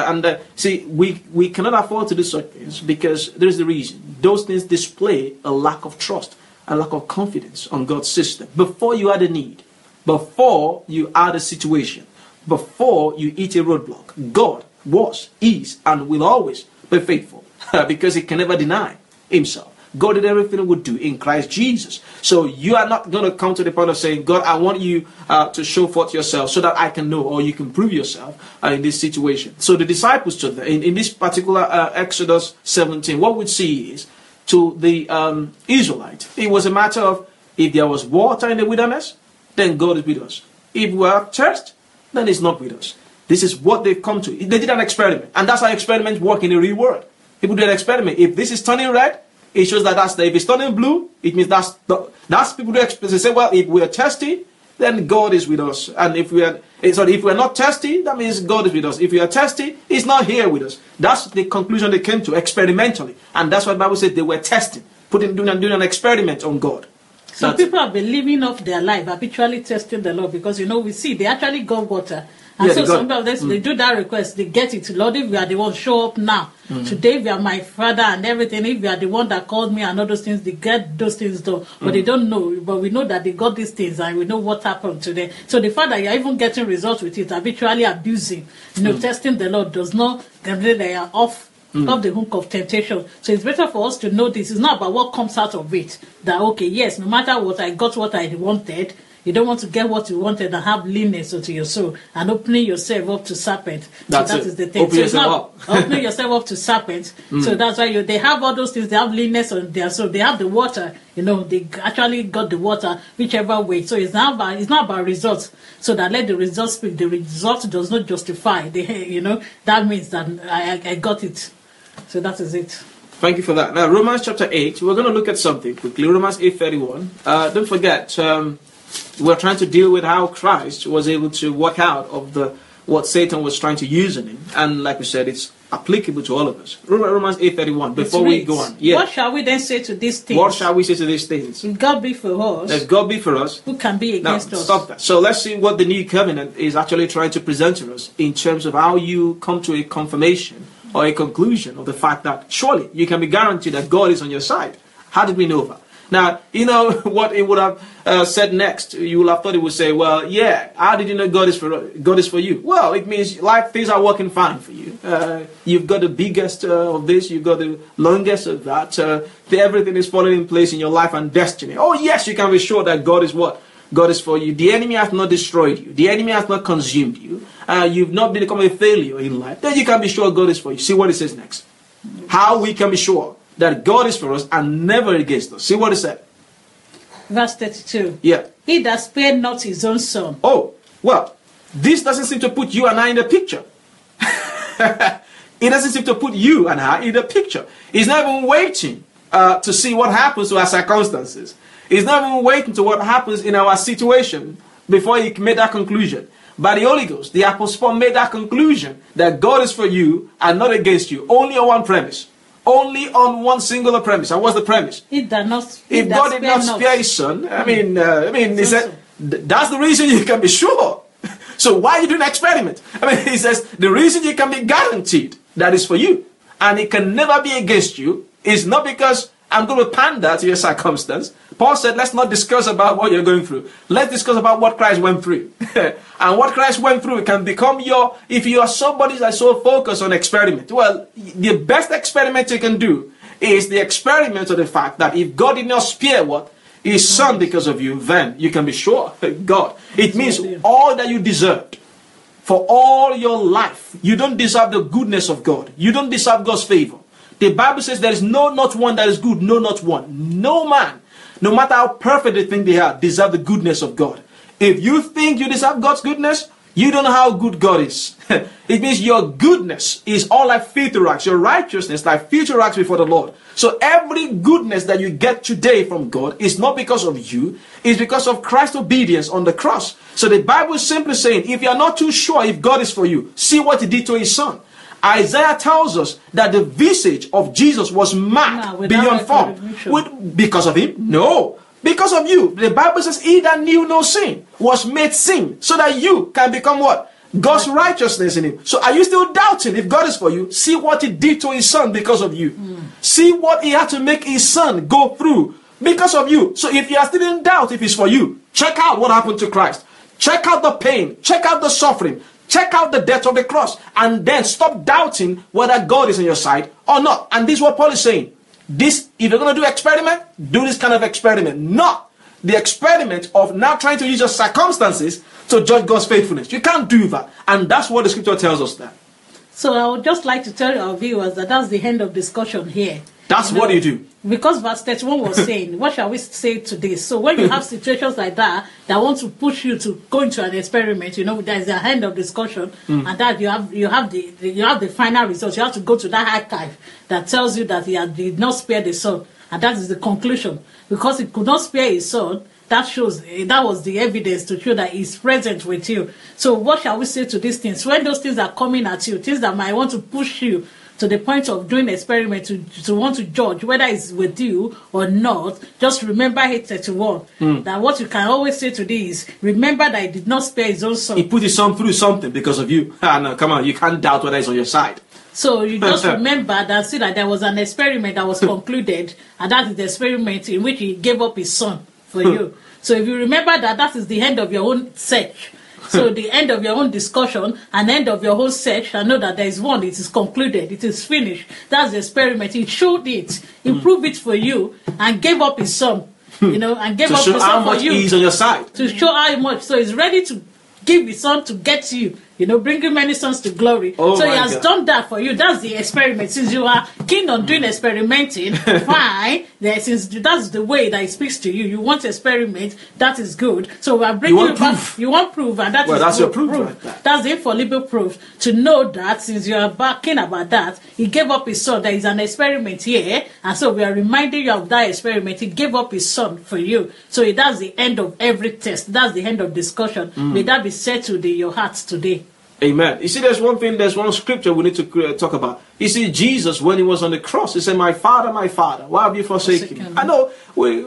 See, we cannot afford to do such things because there's the reason. Those things display a lack of trust, a lack of confidence on God's system. Before you are the need, before you are the situation, before you hit a roadblock, God was, is, and will always be faithful because he can never deny himself. God did everything he would do in Christ Jesus. So you are not going to come to the point of saying, God, I want you to show forth yourself so that I can know or you can prove yourself in this situation. So the disciples stood there. In this particular Exodus 17, what we see is to the Israelite, it was a matter of if there was water in the wilderness, then God is with us. If we are thirst, then he's not with us. This is what they've come to. They did an experiment, and that's how experiments work in the real world. People do an experiment. If this is turning red, it shows that if it's turning blue, it means that's people do experiments. They say, well, if we are thirsty, then God is with us. And if we are not thirsty, that means God is with us. If we are thirsty, he's not here with us. That's the conclusion they came to experimentally. And that's what the Bible said they were testing, doing an experiment on God. Some people have been living off their life, habitually testing the Lord because, you know, we see they actually got water. And so some of them, they do that request, they get it. Lord, if you are the one, show up now. Today, if you are my Father and everything, if you are the one that called me and all those things, they get those things done. But they don't know. But we know that they got these things and we know what happened to them. So the fact that you are even getting results with it, habitually abusing, testing the Lord does not, they are off the hook of temptation. So it's better for us to know this. It's not about what comes out of it. That, okay, yes, no matter what, I got what I wanted. You don't want to get what you wanted and have leanness into your soul and opening yourself up to serpent. That is the thing. Open yourself up. Opening yourself up to serpent. So that's why they have all those things. They have leanness on their soul. They have the water. They actually got the water whichever way. So it's not about results. So that let the results speak. The result does not justify. That means that I got it. So that is it. Thank you for that. Now Romans chapter 8. We're going to look at something quickly. Romans 8:31. Don't forget. We're trying to deal with how Christ was able to walk out of the what Satan was trying to use in him. And like we said, it's applicable to all of us. Romans 8:31. Before we go on, what shall we then say to these things? What shall we say to these things? If God be for us, if God be for us, who can be against us? Stop that. So let's see what the new covenant is actually trying to present to us in terms of how you come to a confirmation or a conclusion of the fact that surely you can be guaranteed that God is on your side. How did we know that? Now, you know what it would have said next. You would have thought it would say, well, yeah, how did you know God is for you? Well, it means things are working fine for you. You've got the biggest of this, you've got the longest of that. Everything is falling in place in your life and destiny. Oh, yes, you can be sure that God is what? God is for you. The enemy has not destroyed you. The enemy has not consumed you. You've not become a failure in life. Then you can be sure God is for you. See what it says next. How we can be sure that God is for us and never against us. See what it said. Verse 32. Yeah. He that spared not his own son. Oh, well, this doesn't seem to put you and I in the picture. It doesn't seem to put you and I in the picture. He's not even waiting to see what happens to our circumstances. He's not even waiting to what happens in our situation before he made that conclusion. By the Holy Ghost, the Apostle Paul made that conclusion that God is for you and not against you. Only on one premise. Only on one singular premise. And what's the premise? If God did not spare his son, he said, that's the reason you can be sure. So why are you doing an experiment? He says, the reason you can be guaranteed that is for you, and it can never be against you, is not because I'm going to pander to your circumstance. Paul said, let's not discuss about what you're going through. Let's discuss about what Christ went through. And what Christ went through can become if you are somebody that's so focused on experiment. Well, the best experiment you can do is the experiment of the fact that if God did not spare his son because of you, then you can be sure God. It means all that you deserved for all your life. You don't deserve the goodness of God. You don't deserve God's favor. The Bible says there is not one that is good, no, not one. No man, no matter how perfect they think they are, deserve the goodness of God. If you think you deserve God's goodness, you don't know how good God is. It means your goodness is all like filthy rags. Your righteousness like filthy rags before the Lord. So every goodness that you get today from God is not because of you. It's because of Christ's obedience on the cross. So the Bible is simply saying, if you are not too sure if God is for you, see what he did to his son. Isaiah tells us that the visage of Jesus was marked beyond form. Because of him? No. Because of you. The Bible says, he that knew no sin was made sin, so that you can become what? God's righteousness in him. So are you still doubting if God is for you? See what he did to his son because of you. See what he had to make his son go through because of you. So if you are still in doubt if it's for you, check out what happened to Christ. Check out the pain. Check out the suffering. Check out the death of the cross. And then stop doubting whether God is on your side or not. And this is what Paul is saying. If you're going to do experiment, do this kind of experiment. Not the experiment of now trying to use your circumstances to judge God's faithfulness. You can't do that. And that's what the scripture tells us that. So I would just like to tell our viewers that that's the end of discussion here. That's what you do. Because verse 31 was saying, what shall we say to this? So when you have situations like that want to push you to go into an experiment, there's a end of discussion, and that you have the final results. You have to go to that archive that tells you that he did not spare the son, and that is the conclusion. Because he could not spare his son, that was the evidence to show that he's present with you. So what shall we say to these things? When those things are coming at you, things that might want to push you to the point of doing experiment to want to judge whether it's with you or not, just remember 8:31. That what you can always say to this is, remember that he did not spare his own son. He put his son through something because of you. No, come on, you can't doubt whether he's on your side. So you just remember that, see that there was an experiment that was concluded, and that is the experiment in which he gave up his son for you. So if you remember that is the end of your own search. So the end of your own discussion and end of your whole search, I know that there is one, it is concluded, it is finished. That's the experiment. He showed it, he proved it for you, and gave up his son, and gave up his son for you. To show how much he's on your side. To show how much. So he's ready to give his son to get you, bringing many sons to glory. So he has done that for you. That's the experiment. Since you are keen on doing experimenting, fine. Since that's the way that he speaks to you, you want to experiment, that is good. So we are bringing you back. You want proof, and that's your proof. Right? That's the infallible proof to know that since you are keen about that, he gave up his son. There is an experiment here, and so we are reminding you of that experiment. He gave up his son for you. So that's the end of every test. That's the end of discussion. May that be settled in your hearts today. Amen. You see, there's one scripture we need to talk about. You see, Jesus, when he was on the cross, he said, my Father, why have you forsaken me? I know,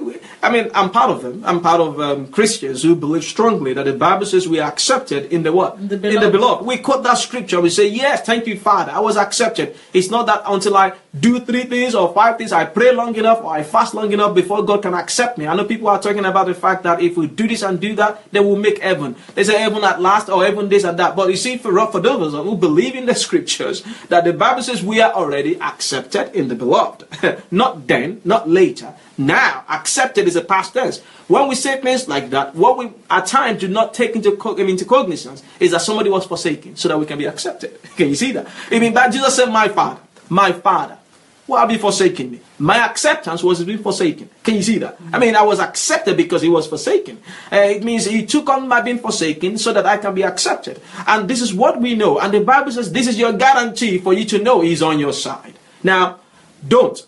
I'm part of them. I'm part of Christians who believe strongly that the Bible says we are accepted in the what? In the beloved. We quote that scripture. We say, yes, thank you, Father. I was accepted. It's not that until I do 3 things or 5 things, I pray long enough or I fast long enough before God can accept me. I know people are talking about the fact that if we do this and do that, then we'll make heaven. They say heaven at last or heaven this and that. But you see, for those who believe in the scriptures, that the Bible says we are already accepted in the beloved. Not then, not later. Now, accepted is a past tense. When we say things like that, what we at times do not take into cognizance is that somebody was forsaken so that we can be accepted. Can you see that? That Jesus said, my Father, why have you forsaken me? My acceptance was being forsaken. Can you see that? I was accepted because he was forsaken. It means he took on my being forsaken so that I can be accepted. And this is what we know. And the Bible says this is your guarantee for you to know he's on your side. Now, don't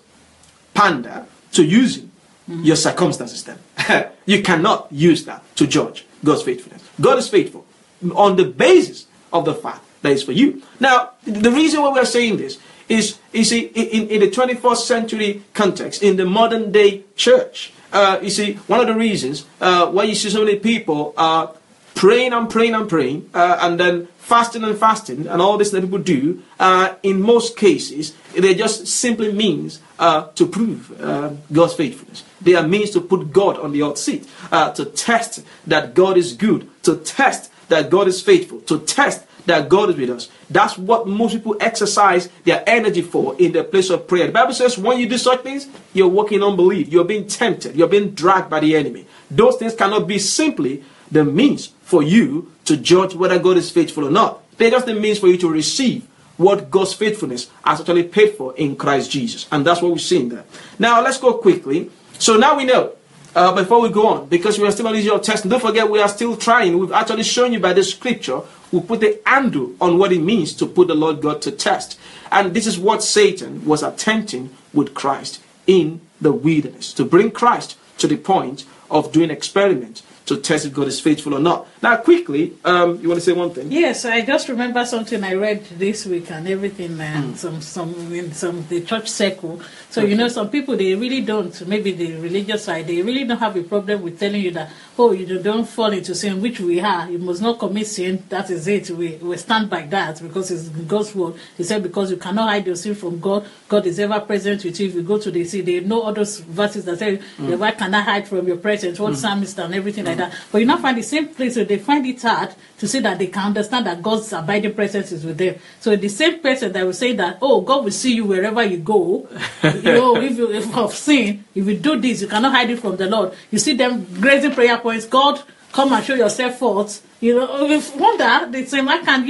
pander to using your circumstances then. You cannot use that to judge God's faithfulness. God is faithful on the basis of the fact that it's for you. Now, the reason why we are saying this is, you see, in the 21st century context, in the modern day church, you see, one of the reasons why you see so many people praying and praying and praying, and then fasting and fasting, and all this that people do, in most cases, they just simply means to prove God's faithfulness. They are means to put God on the hot seat, to test that God is good, to test that God is faithful, to test that God is with us. That's what most people exercise their energy for in the place of prayer. The Bible says when you do such things, you're walking in unbelief. You're being tempted. You're being dragged by the enemy. Those things cannot be simply the means for you to judge whether God is faithful or not. They're just the means for you to receive what God's faithfulness has actually paid for in Christ Jesus. And that's what we're seeing there. Now, let's go quickly. So now we know, before we go on, because we are still on your test, and don't forget we are still trying. We've actually shown you by the scripture, we put the handle on what it means to put the Lord God to test. And this is what Satan was attempting with Christ in the wilderness, to bring Christ to the point of doing experiments to test if God is faithful or not. Now, quickly, you want to say one thing? Yes, I just remember something I read this week and everything, and the church circle. So, okay. Some people, they really don't, maybe the religious side, they really don't have a problem with telling you that, oh, you don't fall into sin, which we are. You must not commit sin. That is it. We stand by that because it's God's word. He said, because you cannot hide your sin from God. God is ever present with you. If you go to the sea, there are no other verses that say, why can I hide from your presence? What psalmist and everything like that. But you now find the same place, so they find it hard to say that they can understand that God's abiding presence is with them. So the same person that will say that, oh, God will see you wherever you go. If you have sin, if you do this, you cannot hide it from the Lord. You see them raising prayer points. God, come and show yourself forth. If wonder, they say, why can't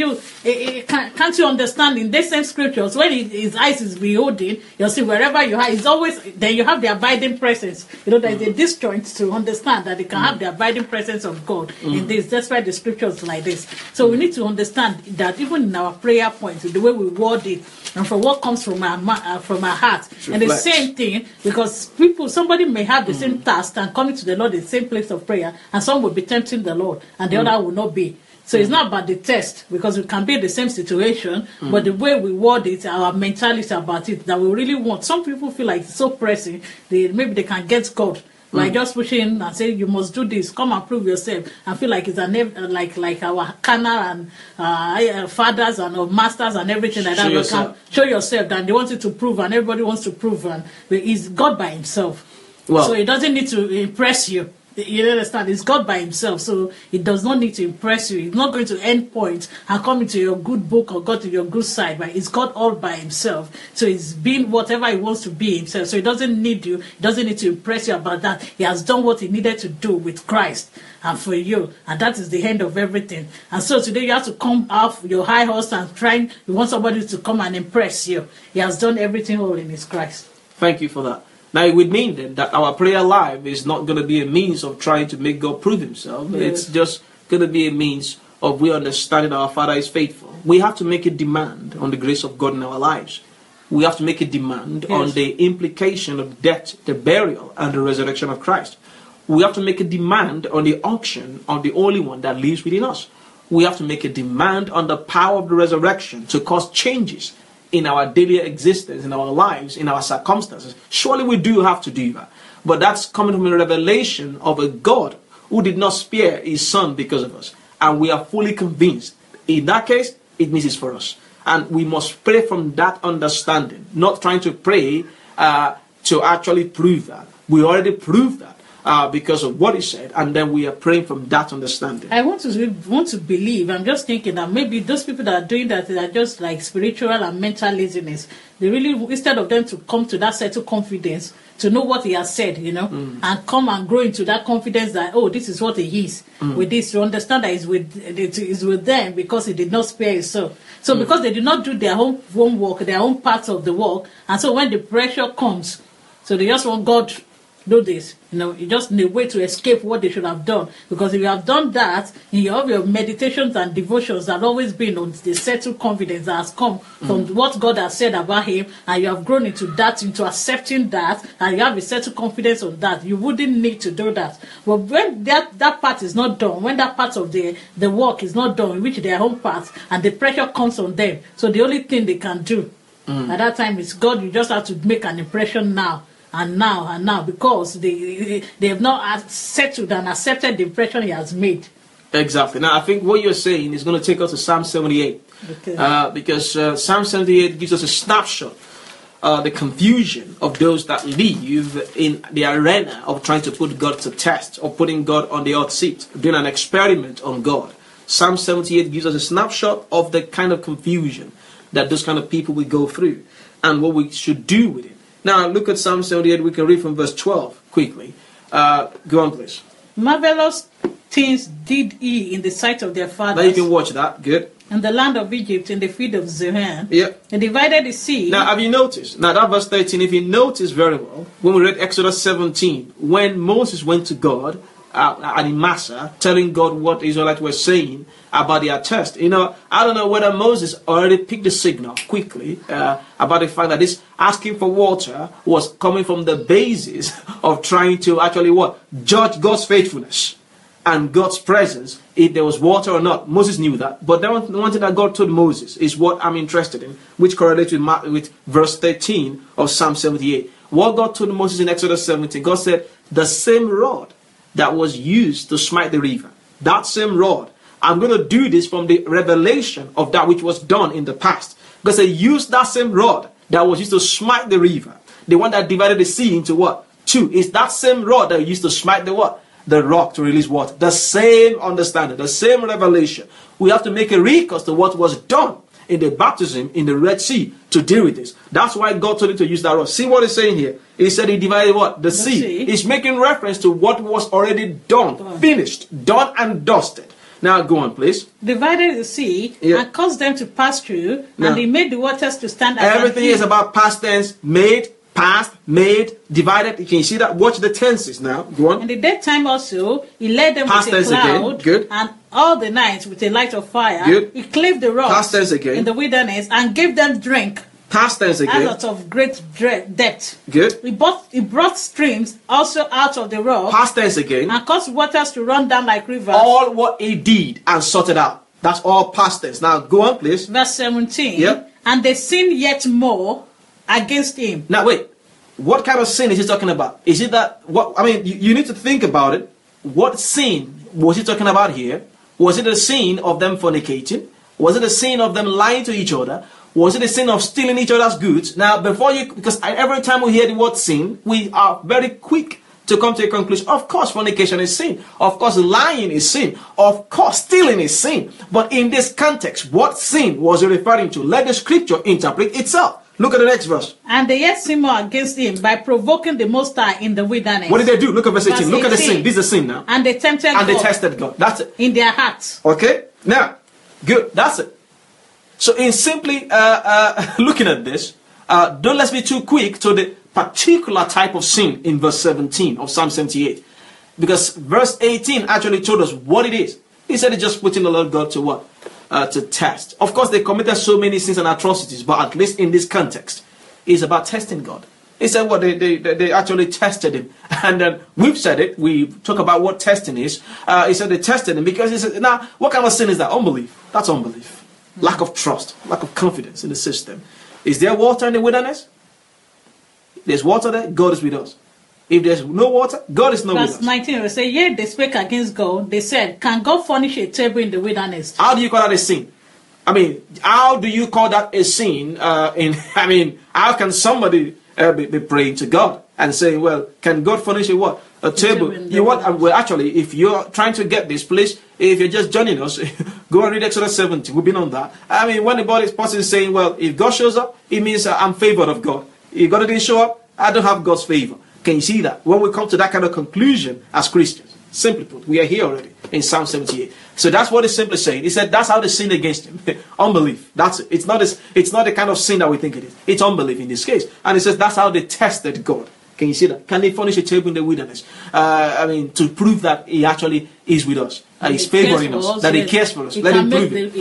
you understand in the same scriptures when his eyes is beholding, you'll see wherever you are, it's always, then you have the abiding presence. There's a disjoint to understand that they can have the abiding presence of God in this. That's why the scriptures like this. So we need to understand that even in our prayer points, the way we word it, and from what comes from our heart, and the same thing, because somebody may have the same task and coming to the Lord in the same place of prayer, and some will be tempting the Lord, and the other will not be. So it's not about the test, because we can be in the same situation, but the way we word it, our mentality about it, that we really want. Some people feel like it's so pressing, maybe they can get God. Like just pushing and saying, you must do this, come and prove yourself, and feel like it's like our carnal and fathers and our masters and everything like that. Show yourself, and they want you to prove, and everybody wants to prove, and he's God by himself. So he doesn't need to impress you. You understand? It's God by himself, so it does not need to impress you. It's not going to end point and come into your good book or go to your good side, but it's God all by himself. So he's being whatever he wants to be himself. So he doesn't need you. He doesn't need to impress you about that. He has done what he needed to do with Christ and for you, and that is the end of everything. And so today you have to come off your high horse and you want somebody to come and impress you. He has done everything all in his Christ. Thank you for that. Now, it would mean then that our prayer life is not going to be a means of trying to make God prove himself. Yes. It's just going to be a means of we understanding our Father is faithful. We have to make a demand on the grace of God in our lives. We have to make a demand on the implication of death, the burial, and the resurrection of Christ. We have to make a demand on the unction of the Holy One that lives within us. we have to make a demand on the power of the resurrection to cause changes in our daily existence, in our lives, in our circumstances. Surely we do have to do that. But that's coming from a revelation of a God who did not spare his son because of us. And we are fully convinced. In that case, it means it's for us. And we must pray from that understanding, not trying to pray to actually prove that. We already proved that because of what he said, and then we are praying from that understanding. I want to believe. I'm just thinking that maybe those people that are doing that, they are just like spiritual and mental laziness. They really, instead of them to come to that settled confidence, to know what he has said, and come and grow into that confidence that, oh, this is what he is. With this, to understand that it's with them because he did not spare his son. So because they did not do their own work, their own parts of the work, and so when the pressure comes, so they just want God do this. You just need a way to escape what they should have done. Because if you have done that, in your meditations and devotions have always been on the settled confidence that has come from what God has said about him, and you have grown into that, into accepting that, and you have a settled confidence on that, you wouldn't need to do that. But when that part is not done, when that part of the work is not done, in which their own part, and the pressure comes on them, so the only thing they can do at that time is, God, you just have to make an impression now. And now, because they have not settled and accepted the impression he has made. Exactly. Now, I think what you're saying is going to take us to Psalm 78. Okay. Because Psalm 78 gives us a snapshot the confusion of those that live in the arena of trying to put God to test, or putting God on the hot seat, doing an experiment on God. Psalm 78 gives us a snapshot of the kind of confusion that those kind of people will go through, and what we should do with it. Now, look at Psalm 78. We can read from verse 12 quickly. Go on, please. Marvelous things did he in the sight of their fathers. Now you can watch that. Good. In the land of Egypt, in the field of Zoan. Yeah. He divided the sea. Now, have you noticed? Now, that verse 13, if you notice very well, when we read Exodus 17, when Moses went to God at Massa, telling God what the Israelites were saying about their test. I don't know whether Moses already picked the signal quickly about the fact that this asking for water was coming from the basis of trying to actually judge God's faithfulness and God's presence, if there was water or not. Moses knew that. But the one thing that God told Moses is what I'm interested in, which correlates with verse 13 of Psalm 78. What God told Moses in Exodus 17, God said, the same rod that was used to smite the river, that same rod, I'm going to do this from the revelation of that which was done in the past. Because they used that same rod that was used to smite the river. The one that divided the sea into what? Two. It's that same rod that used to smite the what? The rock to release water. The same understanding, the same revelation. We have to make a recourse to what was done in the baptism in the Red Sea to deal with this. That's why God told him to use that rod. See what he's saying here? He said he divided what? The sea. He's making reference to what was already done, finished, done and dusted. Now go on, please. Divided the sea and caused them to pass through, and he made the waters to stand as everything is about past tense, made, past, made, divided. Can you see that? Watch the tenses now. Go on. In the daytime also, he led them past with a cloud, good, and all the night with a light of fire. Good. He clave the rocks past tense again. In the wilderness and gave them drink. Past tense again. Out of great depth. Good. He brought streams also out of the rock. Past tense again. And caused waters to run down like rivers. All what he did and sorted out. That's all past tense. Now go on, please. Verse 17. Yep. And they sinned yet more against him. Now wait. What kind of sin is he talking about? Is it that you need to think about it. What sin was he talking about here? Was it the sin of them fornicating? Was it the sin of them lying to each other? Was it a sin of stealing each other's goods? Now, because every time we hear the word sin, we are very quick to come to a conclusion. Of course, fornication is sin. Of course, lying is sin. Of course, stealing is sin. But in this context, what sin was he referring to? Let the scripture interpret itself. Look at the next verse. And they yet sin more against him by provoking the Most High in the wilderness. What did they do? Look at verse 18. Look at the sin. This is a sin now. And they tempted God. And they tested God. That's it. In their hearts. Okay? Now, good. That's it. So in simply looking at this, don't let's be too quick to the particular type of sin in verse 17 of Psalm 78. Because verse 18 actually told us what it is. He said it's just putting the Lord God to what? To test. Of course, they committed so many sins and atrocities, but at least in this context, it's about testing God. He said, well, they actually tested him. And then we've said it. We talk about what testing is. He said they tested him because he said, now, what kind of sin is that? Unbelief. That's unbelief. Lack of trust. Lack of confidence in the system. Is there water in the wilderness? There's water there. God is with us. If there's no water, God is not with us. Verse 19 will say, yea, they spake against God. They said, can God furnish a table in the wilderness? How do you call that a sin? I mean, how do you call that a sin? How can somebody be praying to God and saying, well, can God furnish a what? A table. You want? Well, actually, if you're trying to get this, please, if you're just joining us, go and read Exodus 17. We've been on that. I mean, when the person is saying, well, if God shows up, it means I'm favored of God. If God didn't show up, I don't have God's favor. Can you see that? When we come to that kind of conclusion as Christians, simply put, we are here already in Psalm 78. So that's what it's simply saying. He said that's how they sinned against him. Unbelief. That's it. It's not the kind of sin that we think it is. It's unbelief in this case. And he says that's how they tested God. Can you see that? Can they furnish a table in the wilderness? To prove that he actually is with us. He's favoring us. That he cares for us. Let him prove it.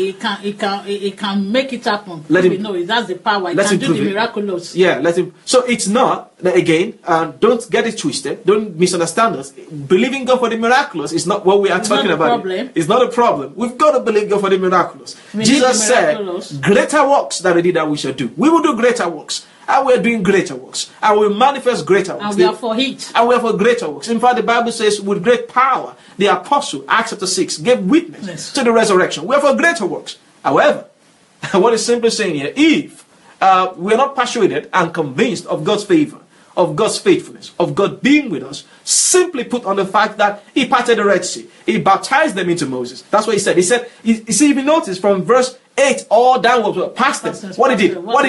He can make it happen. Let him know that's the power. He let can him do prove the it. miraculous. Yeah, let him. So it's not, again, don't get it twisted. Don't misunderstand us. Believing God for the miraculous is not what we are talking about. It's not a problem. We've got to believe God for the miraculous. Jesus said, greater works that he did that we shall do. We will do greater works. And we're doing greater works. And we'll manifest greater works. And we are for it. And we are for greater works. In fact, the Bible says, with great power, the apostle, Acts chapter 6, gave witness to the resurrection. We are for greater works. However, what it's simply saying here, if we're not persuaded and convinced of God's favor, of God's faithfulness, of God being with us, simply put on the fact that he parted the Red Sea. He baptized them into Moses. That's what he said. He said, you see, if you notice from verse 8 all downwards, past them, what he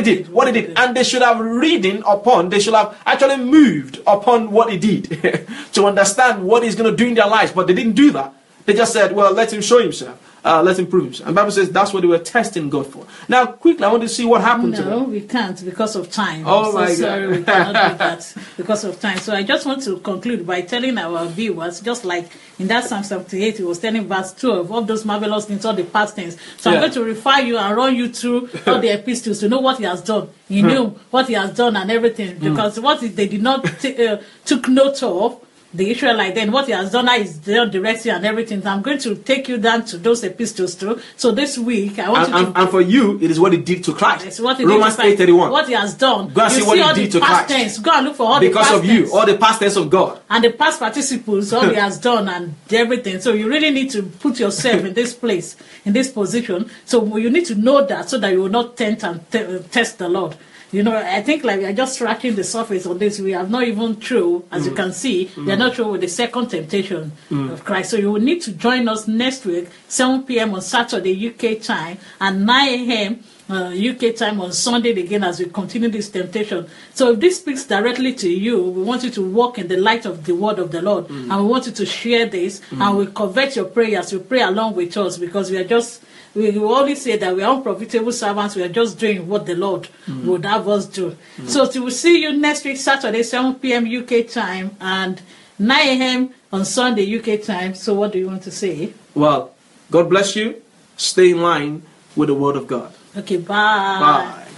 did. And they should have they should have actually moved upon what he did to understand what he's going to do in their lives. But they didn't do that. They just said, well, let him show himself. Let him prove himself. And the Bible says that's what they were testing God for. Now, quickly, I want to see what happened to them. No, we can't because of time. Oh, I'm so sorry, we cannot do that because of time. So I just want to conclude by telling our viewers, just like in that Psalm 78, he was telling verse 12, of those marvelous things, all the past things. So I'm going to refer you and run you through all the epistles to know what he has done. He knew what he has done and everything, because what they did not took note of, the Israelite, then what he has done now is their direction and everything. So I'm going to take you down to those epistles too. So this week, I want and for you, it is what he did to Christ. It's what he Romans 8:31. What he has done. Go and see what he did to Christ. Tense. Go and look for all because the past of you, tense. all the past tense of God. And the past participles, all he has done and everything. So you really need to put yourself in this place, in this position. So you need to know that so that you will not tempt and test the Lord. You know, I think like we are just scratching the surface on this. We are not even through, as you can see, we are not through with the second temptation of Christ. So you will need to join us next week, 7 p.m. on Saturday, UK time, and 9 a.m. UK time on Sunday again as we continue this temptation. So if this speaks directly to you, we want you to walk in the light of the word of the Lord. And we want you to share this, and we convert your prayers. You pray along with us, because we always say that we are unprofitable servants. We are just doing what the Lord would have us do. So we will see you next week, Saturday, 7 p.m. UK time, and 9 a.m. on Sunday, UK time. So what do you want to say? Well, God bless you. Stay in line with the word of God. Okay, bye. Bye.